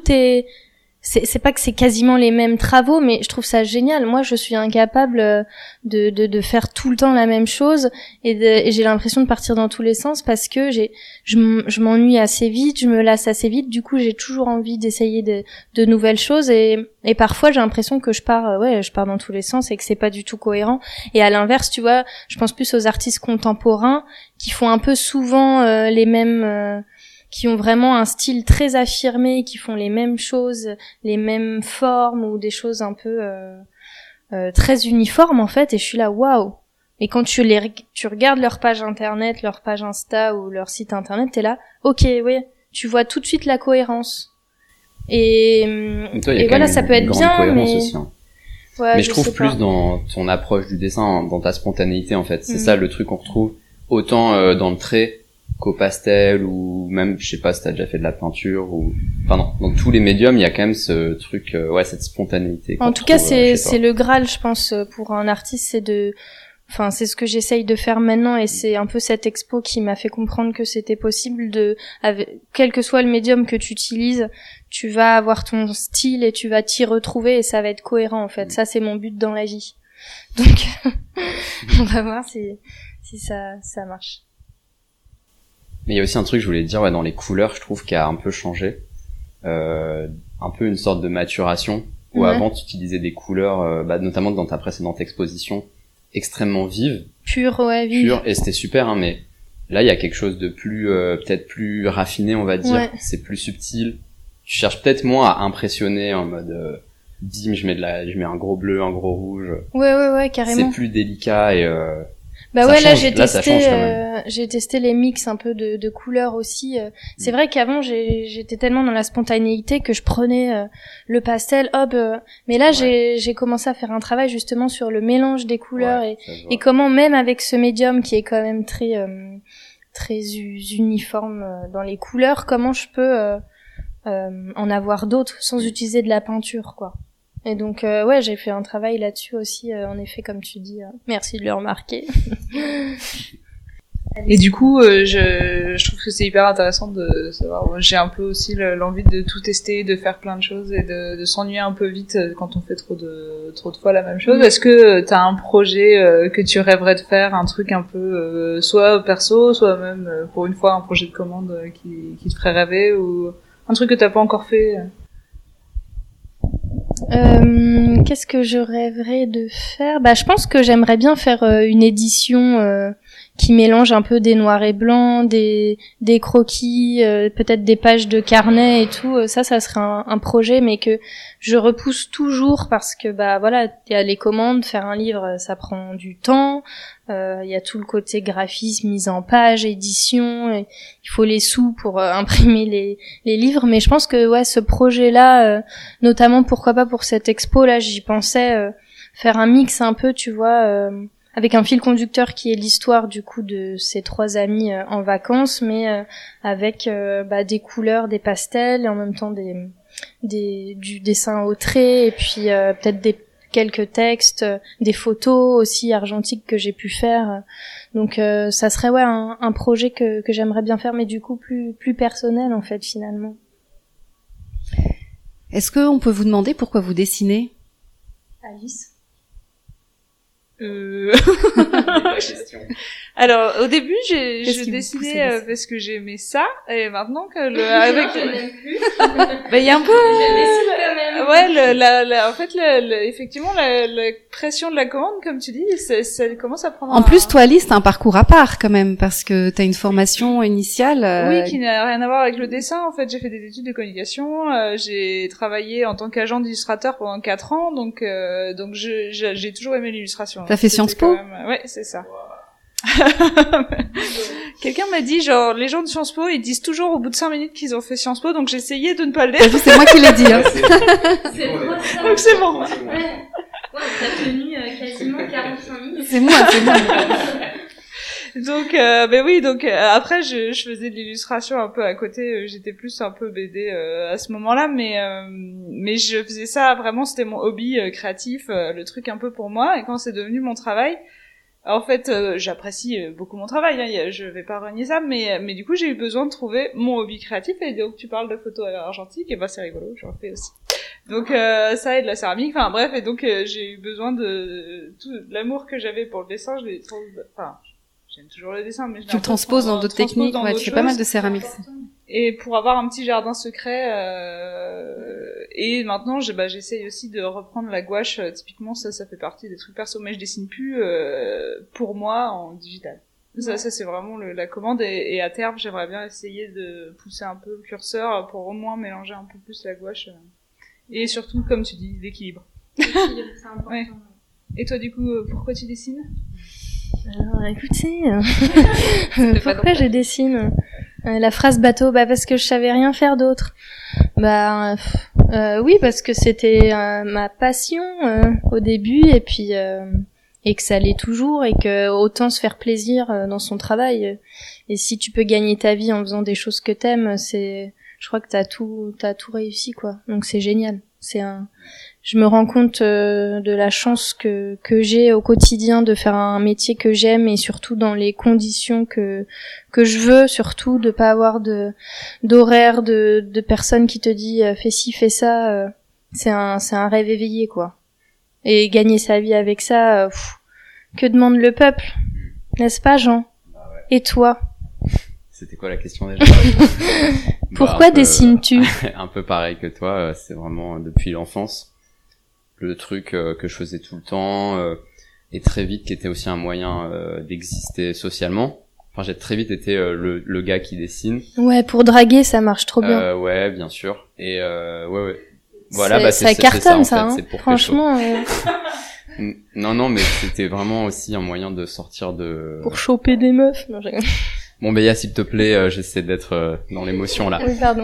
c'est pas que c'est quasiment les mêmes travaux, mais je trouve ça génial. Moi, je suis incapable de faire tout le temps la même chose, et j'ai l'impression de partir dans tous les sens, parce que je m'ennuie assez vite, je me lasse assez vite. Du coup, j'ai toujours envie d'essayer de nouvelles choses, et parfois j'ai l'impression que je pars dans tous les sens et que c'est pas du tout cohérent. Et à l'inverse, tu vois, je pense plus aux artistes contemporains qui font un peu souvent les mêmes qui ont vraiment un style très affirmé, qui font les mêmes choses, les mêmes formes, ou des choses un peu très uniformes en fait, et je suis là waouh. Et quand tu regardes leur page internet, leur page Insta ou leur site internet, t'es là, ok, tu vois tout de suite la cohérence. Et toi, voilà, ça peut être bien, mais aussi, hein. Mais je trouve plus dans ton approche du dessin, dans ta spontanéité en fait. C'est ça le truc qu'on retrouve autant dans le trait qu'au pastel, ou même, je sais pas si t'as déjà fait de la peinture, ou enfin non, dans tous les médiums il y a quand même ce truc, cette spontanéité. En tout cas c'est le Graal, je pense, pour un artiste, c'est ce que j'essaye de faire maintenant, et c'est un peu cette expo qui m'a fait comprendre que c'était possible quel que soit le médium que tu utilises, tu vas avoir ton style et tu vas t'y retrouver et ça va être cohérent en fait. Ça c'est mon but dans la vie. Donc on va voir si ça marche. Mais il y a aussi un truc que je voulais dire, dans les couleurs, je trouve qu'il a un peu changé, un peu une sorte de maturation où avant tu utilisais des couleurs, notamment dans ta précédente exposition, extrêmement vive, pure, et c'était super, mais là il y a quelque chose de plus peut-être plus raffiné, on va dire. C'est plus subtil, tu cherches peut-être moins à impressionner en mode bim, je mets un gros bleu, un gros rouge, carrément, c'est plus délicat. Et là j'ai testé les mix un peu de couleurs aussi. C'est vrai qu'avant j'étais tellement dans la spontanéité que je prenais le pastel, mais là j'ai commencé à faire un travail justement sur le mélange des couleurs et comment, même avec ce médium qui est quand même très uniforme dans les couleurs, comment je peux en avoir d'autres sans utiliser de la peinture, quoi. Et donc j'ai fait un travail là-dessus aussi, en effet, comme tu dis. Merci de le remarquer. Et du coup, je trouve que c'est hyper intéressant de savoir. J'ai un peu aussi l'envie de tout tester, de faire plein de choses et de s'ennuyer un peu vite quand on fait trop de fois la même chose. Est-ce que t'as un projet que tu rêverais de faire, un truc un peu soit perso, soit même pour une fois un projet de commande qui te ferait rêver, ou un truc que t'as pas encore fait? Qu'est-ce que je rêverais de faire? Je pense que j'aimerais bien faire une édition qui mélange un peu des noirs et blancs, des croquis, peut-être des pages de carnet et tout. Ça serait un projet, mais que je repousse toujours parce que il y a les commandes, faire un livre, ça prend du temps. Il y a tout le côté graphisme, mise en page, édition, et il faut les sous pour imprimer les livres. Mais je pense que ce projet-là, notamment pourquoi pas pour cette expo là, j'y pensais, faire un mix un peu, tu vois, avec un fil conducteur qui est l'histoire du coup de ces 3 amis en vacances, mais avec des couleurs, des pastels, et en même temps du dessin au trait, et puis peut-être quelques textes, des photos aussi argentiques que j'ai pu faire. Donc ça serait un projet que j'aimerais bien faire, mais du coup plus personnel en fait finalement. Est-ce qu'on peut vous demander pourquoi vous dessinez? Alice? Alors au début je dessinais parce que j'aimais ça, et maintenant que il y a un peu en fait effectivement la pression de la commande, comme tu dis, ça commence à prendre. En plus, toi, Alice, t'as un parcours à part quand même, parce que t'as une formation initiale. Oui, qui n'a rien à voir avec le dessin. En fait, j'ai fait des études de communication. J'ai travaillé en tant qu'agent d'illustrateur pendant 4 ans, donc j'ai toujours aimé l'illustration. T'as fait Sciences Po? Ouais, c'est ça. Quelqu'un m'a dit, genre, les gens de Sciences Po, ils disent toujours au bout de 5 minutes qu'ils ont fait Sciences Po, donc j'ai essayé de ne pas le dire. C'est moi qui l'ai dit, hein. Donc c'est bon. T'as tenu quasiment 45 minutes. C'est moi. Donc, après, je faisais de l'illustration un peu à côté, j'étais plus un peu BD, à ce moment-là, mais je faisais ça vraiment, c'était mon hobby créatif, le truc un peu pour moi, et quand c'est devenu mon travail, en fait, j'apprécie beaucoup mon travail, hein, je vais pas renier ça, mais du coup, j'ai eu besoin de trouver mon hobby créatif, et donc tu parles de photos argentiques, et c'est rigolo, j'en fais aussi. Donc ça et de la céramique, enfin bref, et donc j'ai eu besoin de tout l'amour que j'avais pour le dessin, j'aime toujours le dessin, mais tu le transposes dans d'autres techniques, tu fais pas mal de céramique. Et pour avoir un petit jardin secret, et maintenant j'essaye aussi de reprendre la gouache, typiquement ça fait partie des trucs perso, mais je dessine plus pour moi en digital. Ça c'est vraiment la commande, et à terme j'aimerais bien essayer de pousser un peu le curseur pour au moins mélanger un peu plus la gouache, et surtout, comme tu dis, l'équilibre. L'équilibre, c'est important. Ouais. Et toi, du coup, pourquoi tu dessines? Alors, écoutez, pourquoi je dessine la phrase bateau? Parce que je savais rien faire d'autre. Oui, parce que c'était ma passion au début, et puis et que ça l'est toujours, et que autant se faire plaisir dans son travail. Et si tu peux gagner ta vie en faisant des choses que t'aimes, je crois que t'as tout réussi, quoi. Donc c'est génial. Je me rends compte de la chance que j'ai au quotidien de faire un métier que j'aime, et surtout dans les conditions que je veux, surtout de pas avoir d'horaire, de personnes qui te dit fais ci, fais ça. C'est un rêve éveillé, quoi. Et gagner sa vie avec ça, que demande le peuple, n'est-ce pas, Jean? Bah ouais. Et toi? C'était quoi la question déjà? Pourquoi dessines-tu? Un peu pareil que toi, c'est vraiment depuis l'enfance le truc que je faisais tout le temps, et très vite qui était aussi un moyen d'exister socialement. Enfin, j'ai très vite été le gars qui dessine. Ouais, pour draguer, ça marche trop bien. Ouais, bien sûr. Et ouais. Voilà, ça cartonne, ça, en fait, hein. c'est pour Franchement. Non, mais c'était vraiment aussi un moyen de sortir de... Pour choper des meufs. Non, j'ai... Bon, Béa, s'il te plaît, j'essaie d'être dans l'émotion, là. Oui, pardon.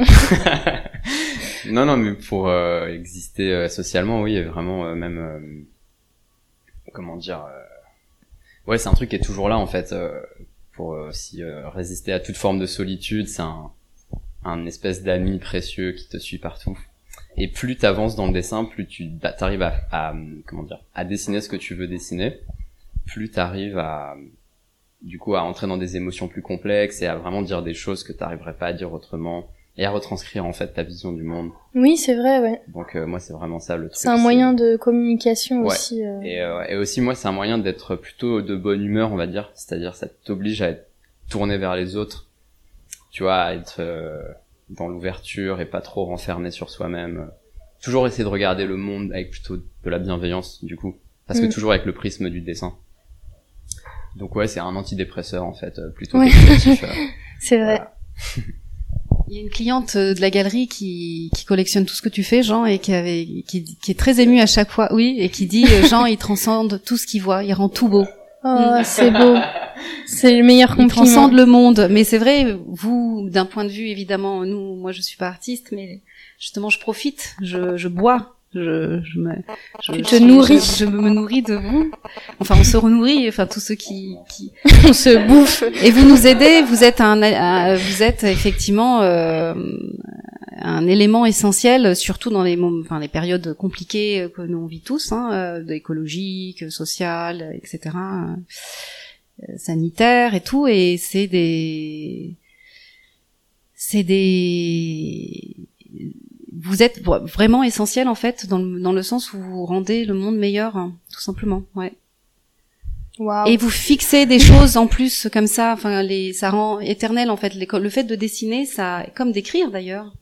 Non, mais pour exister socialement, oui, et vraiment même... comment dire... Ouais, c'est un truc qui est toujours là, en fait, pour aussi résister à toute forme de solitude. C'est un espèce d'ami précieux qui te suit partout. Et plus t'avances dans le dessin, plus t'arrives à comment dire, à dessiner ce que tu veux dessiner, plus t'arrives à entrer dans des émotions plus complexes et à vraiment dire des choses que t'arriverais pas à dire autrement, et à retranscrire en fait ta vision du monde. Oui, c'est vrai, ouais. Donc moi c'est vraiment ça le truc. C'est un moyen de communication aussi. Et aussi moi c'est un moyen d'être plutôt de bonne humeur, on va dire. C'est-à-dire ça t'oblige à être tourné vers les autres, tu vois, à être dans l'ouverture et pas trop renfermé sur soi-même. Toujours essayer de regarder le monde avec plutôt de la bienveillance, du coup. Parce que toujours avec le prisme du dessin. Donc ouais, c'est un antidépresseur, en fait, plutôt que C'est vrai. Voilà. Il y a une cliente de la galerie qui collectionne tout ce que tu fais, Jean, et qui est très émue à chaque fois, oui, et qui dit, Jean, il transcende tout ce qu'il voit, il rend tout beau. Oh, c'est beau. C'est le meilleur compliment. Il transcende le monde. Mais c'est vrai, vous, d'un point de vue, évidemment, moi, je suis pas artiste, mais justement, je profite, je bois, tu te nourris. Je me nourris de vous. Enfin, on se renourrit, enfin, tous ceux qui on se bouffe. Et vous nous aidez, vous êtes effectivement, un élément essentiel, surtout dans les périodes compliquées que nous on vit tous, écologiques, sociales, etc., sanitaires et tout, et c'est vous êtes vraiment essentiel en fait dans le sens où vous rendez le monde meilleur, tout simplement, ouais. Wow. Et vous fixez des choses en plus comme ça, enfin ça rend éternel en fait. Le fait de dessiner, ça, comme d'écrire d'ailleurs,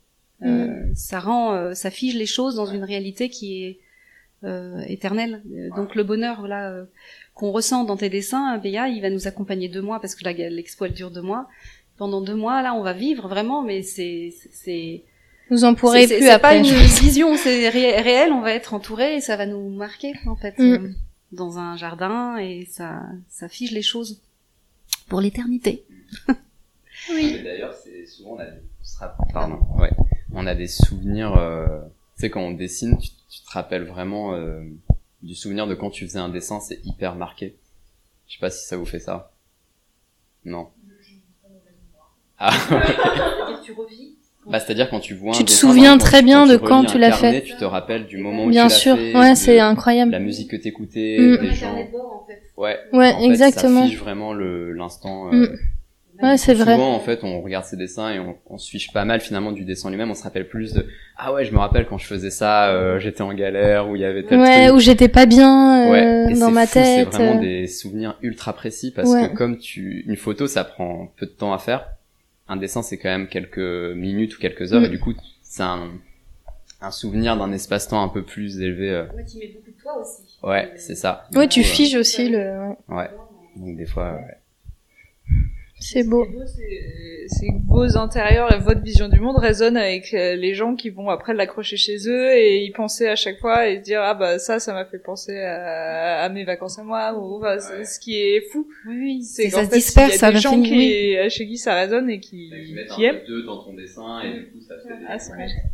ça fige les choses dans une réalité qui est éternelle. Donc le bonheur qu'on ressent dans tes dessins, Béa, il va nous accompagner 2 mois parce que l'expo elle dure 2 mois. Pendant 2 mois là, on va vivre vraiment, mais c'est vous en pourrez plus c'est après. C'est pas une vision, c'est réel. On va être entouré et ça va nous marquer en fait. Dans un jardin, et ça fige les choses pour l'éternité. Oui. Et d'ailleurs, c'est souvent on a des souvenirs. Tu sais, quand on dessine, tu te rappelles vraiment du souvenir de quand tu faisais un dessin, c'est hyper marqué. Je sais pas si ça vous fait ça. Non. Ah. Tu revis. C'est-à-dire quand tu vois tu te souviens très bien de quand tu l'as fait. Tu te rappelles du moment où bien tu l'as sûr. fait. Ouais, c'est incroyable. La musique que t'écoutais, les gens. En fait. Ouais, en exactement. Fait, ça fige vraiment l'instant. Ouais, c'est vrai. Souvent, en fait, on regarde ces dessins et on se fiche pas mal finalement du dessin lui-même. On se rappelle plus de ah ouais, je me rappelle quand je faisais ça, j'étais en galère, où il y avait tel truc. Où j'étais pas bien dans ma tête. C'est vraiment des souvenirs ultra précis parce que comme une photo, ça prend peu de temps à faire. Un dessin, c'est quand même quelques minutes ou quelques heures, et du coup, c'est un souvenir d'un espace-temps un peu plus élevé. Ouais, tu mets beaucoup de toi aussi. Ouais, c'est ça. Ouais, tu figes aussi le... Ouais. Donc des fois, C'est beau. C'est que vos intérieurs et votre vision du monde résonnent avec les gens qui vont après l'accrocher chez eux et y penser à chaque fois et se dire ah bah ça m'a fait penser à mes vacances à moi ou c'est ce qui est fou. Oui, c'est ça se disperse, ça. Il y a des gens chez qui ça résonne et qui tu mets aiment. un peu d'eux dans ton dessin et du coup ça fait c'est magique.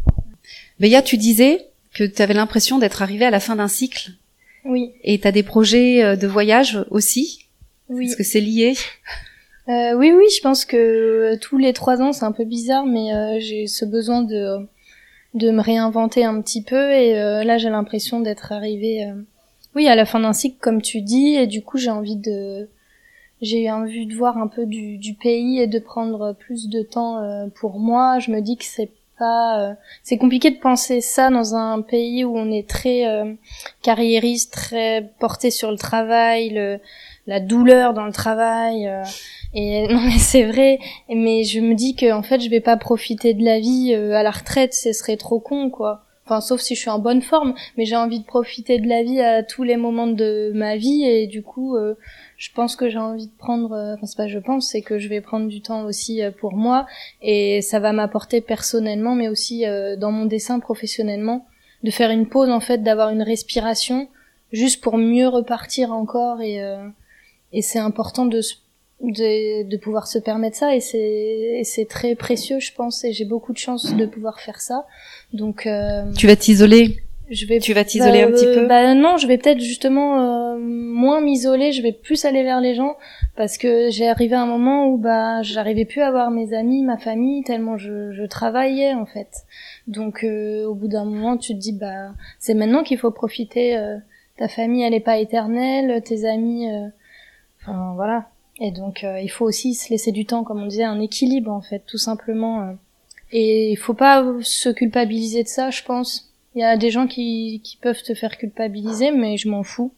Béa, tu disais que tu avais l'impression d'être arrivée à la fin d'un cycle. Oui. Et tu as des projets de voyage aussi. Oui. Est-ce que c'est lié? Oui, je pense que tous les 3 ans, c'est un peu bizarre, mais j'ai ce besoin de me réinventer un petit peu, et là, j'ai l'impression d'être arrivée, à la fin d'un cycle, comme tu dis, et du coup, j'ai envie de voir un peu du pays et de prendre plus de temps pour moi. Je me dis que c'est compliqué de penser ça dans un pays où on est très carriériste, très porté sur le travail, la douleur dans le travail, et non mais c'est vrai, mais je me dis que en fait je vais pas profiter de la vie à la retraite, ce serait trop con quoi. Enfin, sauf si je suis en bonne forme, mais j'ai envie de profiter de la vie à tous les moments de ma vie, et du coup je pense que j'ai envie de prendre, c'est que je vais prendre du temps aussi pour moi, et ça va m'apporter personnellement, mais aussi dans mon dessin professionnellement, de faire une pause en fait, d'avoir une respiration, juste pour mieux repartir encore, et c'est important de pouvoir se permettre ça, et c'est très précieux, je pense, et j'ai beaucoup de chance de pouvoir faire ça. Donc tu vas t'isoler. Tu vas t'isoler un petit peu. Non, je vais peut-être justement moins m'isoler, je vais plus aller vers les gens, parce que j'ai arrivé à un moment où j'arrivais plus à voir mes amis, ma famille, tellement je travaillais en fait. Donc au bout d'un moment, tu te dis c'est maintenant qu'il faut profiter. Ta famille, elle est pas éternelle, tes amis, enfin voilà. Et donc il faut aussi se laisser du temps, comme on disait, un équilibre en fait, tout simplement. Et il faut pas se culpabiliser de ça, je pense. Il y a des gens qui peuvent te faire culpabiliser, mais je m'en fous.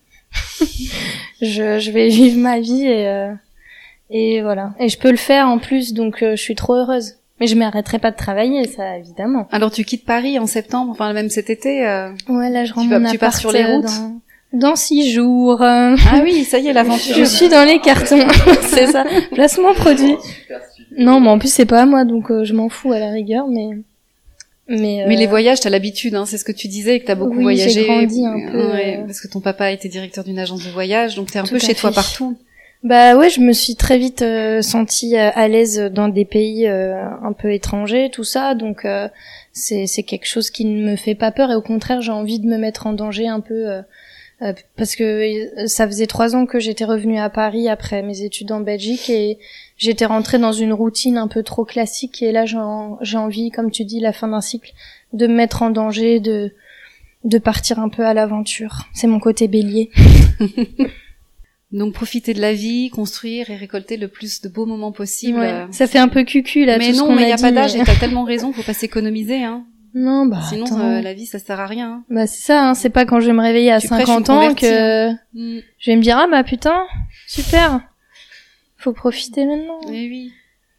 je vais vivre ma vie, et voilà. Et je peux le faire en plus, donc je suis trop heureuse. Mais je m'arrêterai pas de travailler, ça, évidemment. Alors tu quittes Paris en septembre, enfin même cet été. Ouais, là je rentre mon appart. Tu pars sur les routes. Dans 6 jours. Ah oui, ça y est, l'aventure. Je suis dans les cartons. C'est ça. Placement produit. Non, mais en plus c'est pas à moi, donc je m'en fous à la rigueur, mais les voyages, t'as l'habitude, hein, c'est ce que tu disais, que t'as beaucoup voyagé. J'ai grandi un peu. Parce que ton papa était directeur d'une agence de voyage, donc t'es un peu chez toi partout. Ouais, je me suis très vite sentie à l'aise dans des pays un peu étrangers, tout ça, donc c'est quelque chose qui ne me fait pas peur, et au contraire, j'ai envie de me mettre en danger un peu, parce que ça faisait 3 ans que j'étais revenue à Paris après mes études en Belgique, et j'étais rentrée dans une routine un peu trop classique, et là j'ai envie, comme tu dis, la fin d'un cycle, de me mettre en danger, de partir un peu à l'aventure. C'est mon côté bélier. Donc profiter de la vie, construire et récolter le plus de beaux moments possibles. Ouais, ça fait un peu cucu là. Mais tout non, ce qu'on mais il y a pas d'âge, mais... et t'as tellement raison, faut pas s'économiser, hein. Non, sinon la vie ça sert à rien. Hein. C'est ça, hein, c'est pas quand je vais me réveiller à 50 ans que je vais me dire putain, super. Faut profiter maintenant. Eh oui.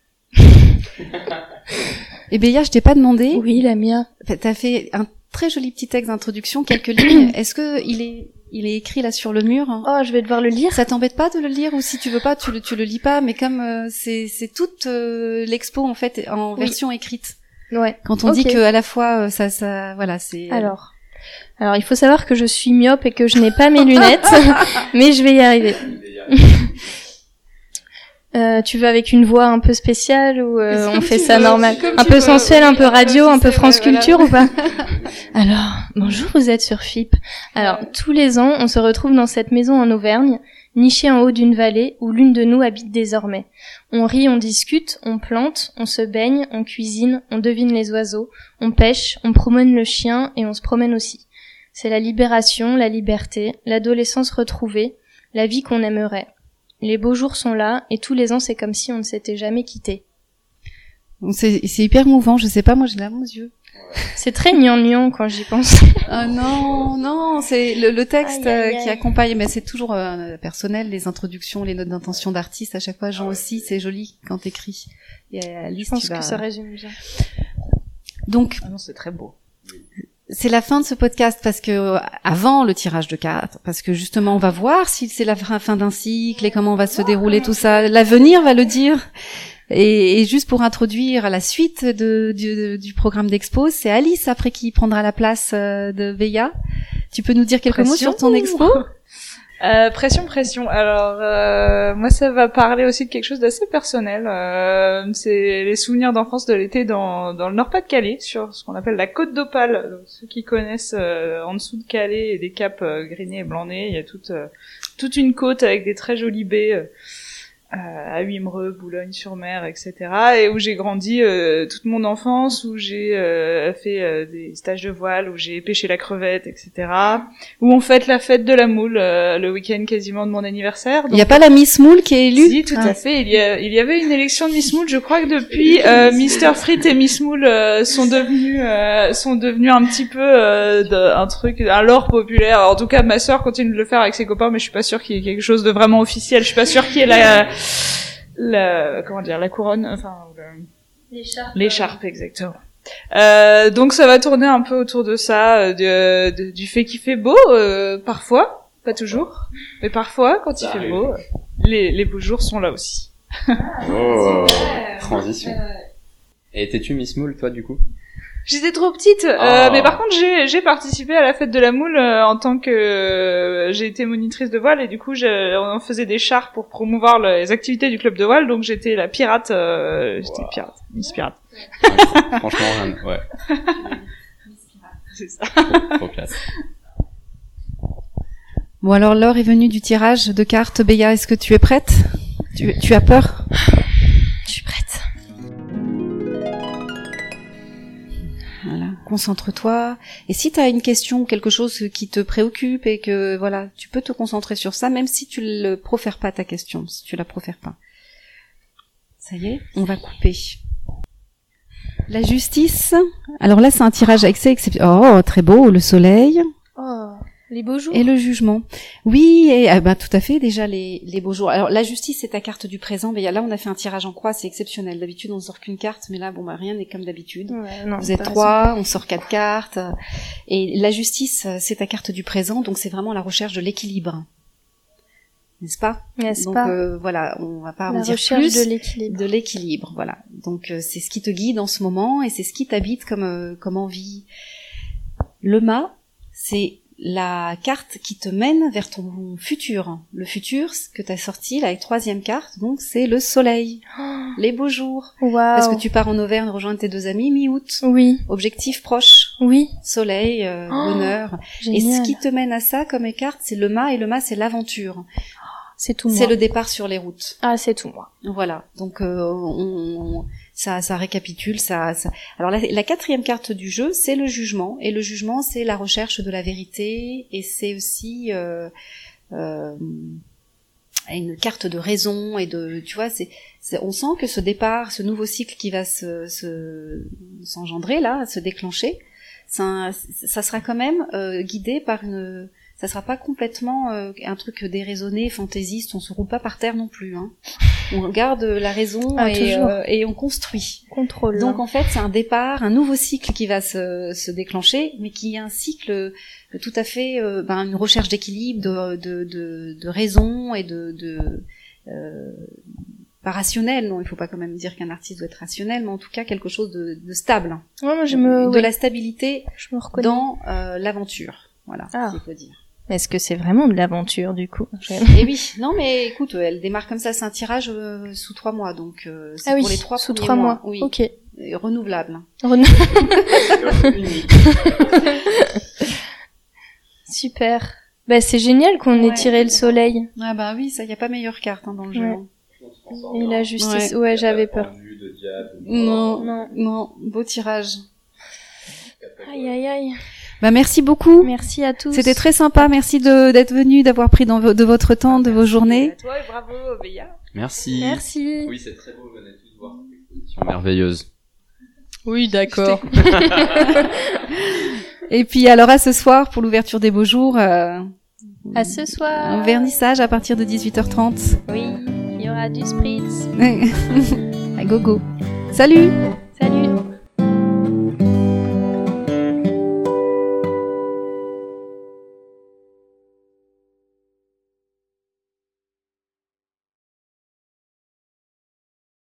Et Béa, je t'ai pas demandé. Oui, la mienne. T'as fait un très joli petit texte d'introduction, quelques lignes. Est-ce que il est écrit là sur le mur? Oh, je vais devoir le lire. Ça t'embête pas de le lire, ou si tu veux pas, tu le lis pas, mais comme c'est toute l'expo en fait en version écrite. Ouais. Quand on dit que à la fois ça voilà, c'est Alors il faut savoir que je suis myope et que je n'ai pas mes lunettes, mais je vais y arriver. Tu veux avec une voix un peu spéciale, ou on fait ça normal, un peu sensuel, un peu radio, un peu France Culture, ou pas? Alors, bonjour, vous êtes sur FIP. Alors, tous les ans, on se retrouve dans cette maison en Auvergne, nichée en haut d'une vallée où l'une de nous habite désormais. On rit, on discute, on plante, on se baigne, on cuisine, on devine les oiseaux, on pêche, on promène le chien, et on se promène aussi. C'est la libération, la liberté, l'adolescence retrouvée, la vie qu'on aimerait. Les beaux jours sont là, et tous les ans c'est comme si on ne s'était jamais quitté. C'est hyper mouvant, je sais pas, moi j'ai les larmes aux yeux. C'est très gnangnan quand j'y pense. Ah non, c'est le texte qui accompagne, mais c'est toujours personnel, les introductions, les notes d'intention d'artiste, à chaque fois Jean aussi, c'est joli quand t'écris. Et Alice, je pense que ça résume bien. Donc, non, c'est très beau. C'est la fin de ce podcast, parce que avant le tirage de cartes, parce que justement on va voir si c'est la fin d'un cycle et comment va se dérouler tout ça. L'avenir va le dire. Et juste pour introduire la suite du programme d'expo, c'est Alice après qui prendra la place de Béa. Tu peux nous dire quelques mots sur ton expo? Pression. Alors, moi, ça va parler aussi de quelque chose d'assez personnel. C'est les souvenirs d'enfance de l'été dans le Nord-Pas-de-Calais, sur ce qu'on appelle la Côte d'Opale. Donc, ceux qui connaissent en dessous de Calais et des caps Griné et Blanc-Nez, il y a toute une côte avec des très jolies baies. À Wimereux, Boulogne-sur-Mer, etc. Et où j'ai grandi toute mon enfance, où j'ai fait des stages de voile, où j'ai pêché la crevette, etc. Où on fête la fête de la moule le week-end quasiment de mon anniversaire. Il n'y a pas la Miss Moule qui est élue? Si, tout à fait. Il y avait une élection de Miss Moule. Je crois que depuis Mr Frites et Miss Moule sont devenus un petit peu un lore populaire. Alors, en tout cas, ma sœur continue de le faire avec ses copains, mais je suis pas sûre qu'il y ait quelque chose de vraiment officiel. Je suis pas sûre qu'il y ait la couronne, enfin l'écharpe exactement. Donc ça va tourner un peu autour de ça, du fait qu'il fait beau parfois, pas toujours, mais parfois quand il fait beau, les beaux jours sont là aussi. Oh, transition. Et étais-tu Miss Moule toi du coup? J'étais trop petite, mais par contre j'ai participé à la fête de la moule en tant que j'ai été monitrice de voile et du coup on faisait des chars pour promouvoir les activités du club de voile, donc j'étais la pirate, Miss Pirate. Franchement, ouais. C'est ça. Trop classe. Bon alors l'heure est venue du tirage de cartes. Béa, est-ce que tu es prête? Tu as peur? Je suis prête. Voilà, concentre-toi. Et si tu as une question, quelque chose qui te préoccupe et que voilà, tu peux te concentrer sur ça, même si tu le profères pas ta question, si tu la profères pas. Ça y est, on va couper. La justice. Alors là, c'est un tirage assez exceptionnel. Oh, très beau, le soleil. Oh, les beaux jours. Et le jugement. Oui, et tout à fait, déjà les beaux jours. Alors la justice, c'est ta carte du présent, mais là on a fait un tirage en croix, c'est exceptionnel. D'habitude on sort qu'une carte, mais là rien n'est comme d'habitude. Ouais, non, vous êtes 3, on sort 4 cartes. Et la justice, c'est ta carte du présent, donc c'est vraiment la recherche de l'équilibre. N'est-ce pas? N'est-ce donc pas voilà, on va pas en la dire recherche plus. De l'équilibre, voilà. Donc c'est ce qui te guide en ce moment et c'est ce qui t'habite comme envie. Le mât, c'est la carte qui te mène vers ton futur. Le futur, ce que t'as sorti, là, avec 3e carte, donc c'est le soleil. Les beaux jours. Wow. Parce que tu pars en Auvergne rejoindre tes 2 amis mi-août. Oui. Objectif proche. Oui. Soleil, bonheur. Génial. Et ce qui te mène à ça comme carte, c'est le mât, et le mât, c'est l'aventure. C'est tout moi. C'est le départ sur les routes. Ah, c'est tout moi. Voilà. Donc ça récapitule ça. Alors la 4e carte du jeu, c'est le jugement, et le jugement, c'est la recherche de la vérité, et c'est aussi une carte de raison et de, tu vois, on sent que ce départ, ce nouveau cycle qui va s'engendrer là, se déclencher, ça sera quand même guidé par ça sera pas complètement un truc déraisonné, fantaisiste, on se roule pas par terre non plus, hein. On garde la raison et on construit. Contrôle. Donc en fait, c'est un départ, un nouveau cycle qui va se déclencher, mais qui est un cycle tout à fait une recherche d'équilibre, de raison et pas rationnel, non, il faut pas quand même dire qu'un artiste doit être rationnel, mais en tout cas quelque chose de stable. Ouais, moi de la stabilité je me reconnais dans l'aventure. Voilà, ce qu'il faut dire. Est-ce que c'est vraiment de l'aventure, du coup? Eh oui, non, mais écoute, elle démarre comme ça, c'est un tirage sous 3 mois, donc c'est pour les 3 sous premiers 3 mois. Oui. Ok. Et renouvelable. Super. Bah, c'est génial qu'on ait tiré le soleil. Ah bah oui, ça, y a pas meilleure carte dans le jeu. Ouais. Et la justice, ouais j'avais peur. Non, beau tirage. Aïe, aïe, aïe. Bah merci beaucoup. Merci à tous. C'était très sympa. Merci d'être venu, d'avoir pris de votre temps, de vos journées. À toi et bravo Béa. Merci. Merci. Oui, c'est très beau, venez tous voir cette exposition merveilleuse. Oui, d'accord. Et puis alors à ce soir pour l'ouverture des beaux jours. À ce soir. Au vernissage à partir de 18h30. Oui, il y aura du spritz. À gogo. Salut.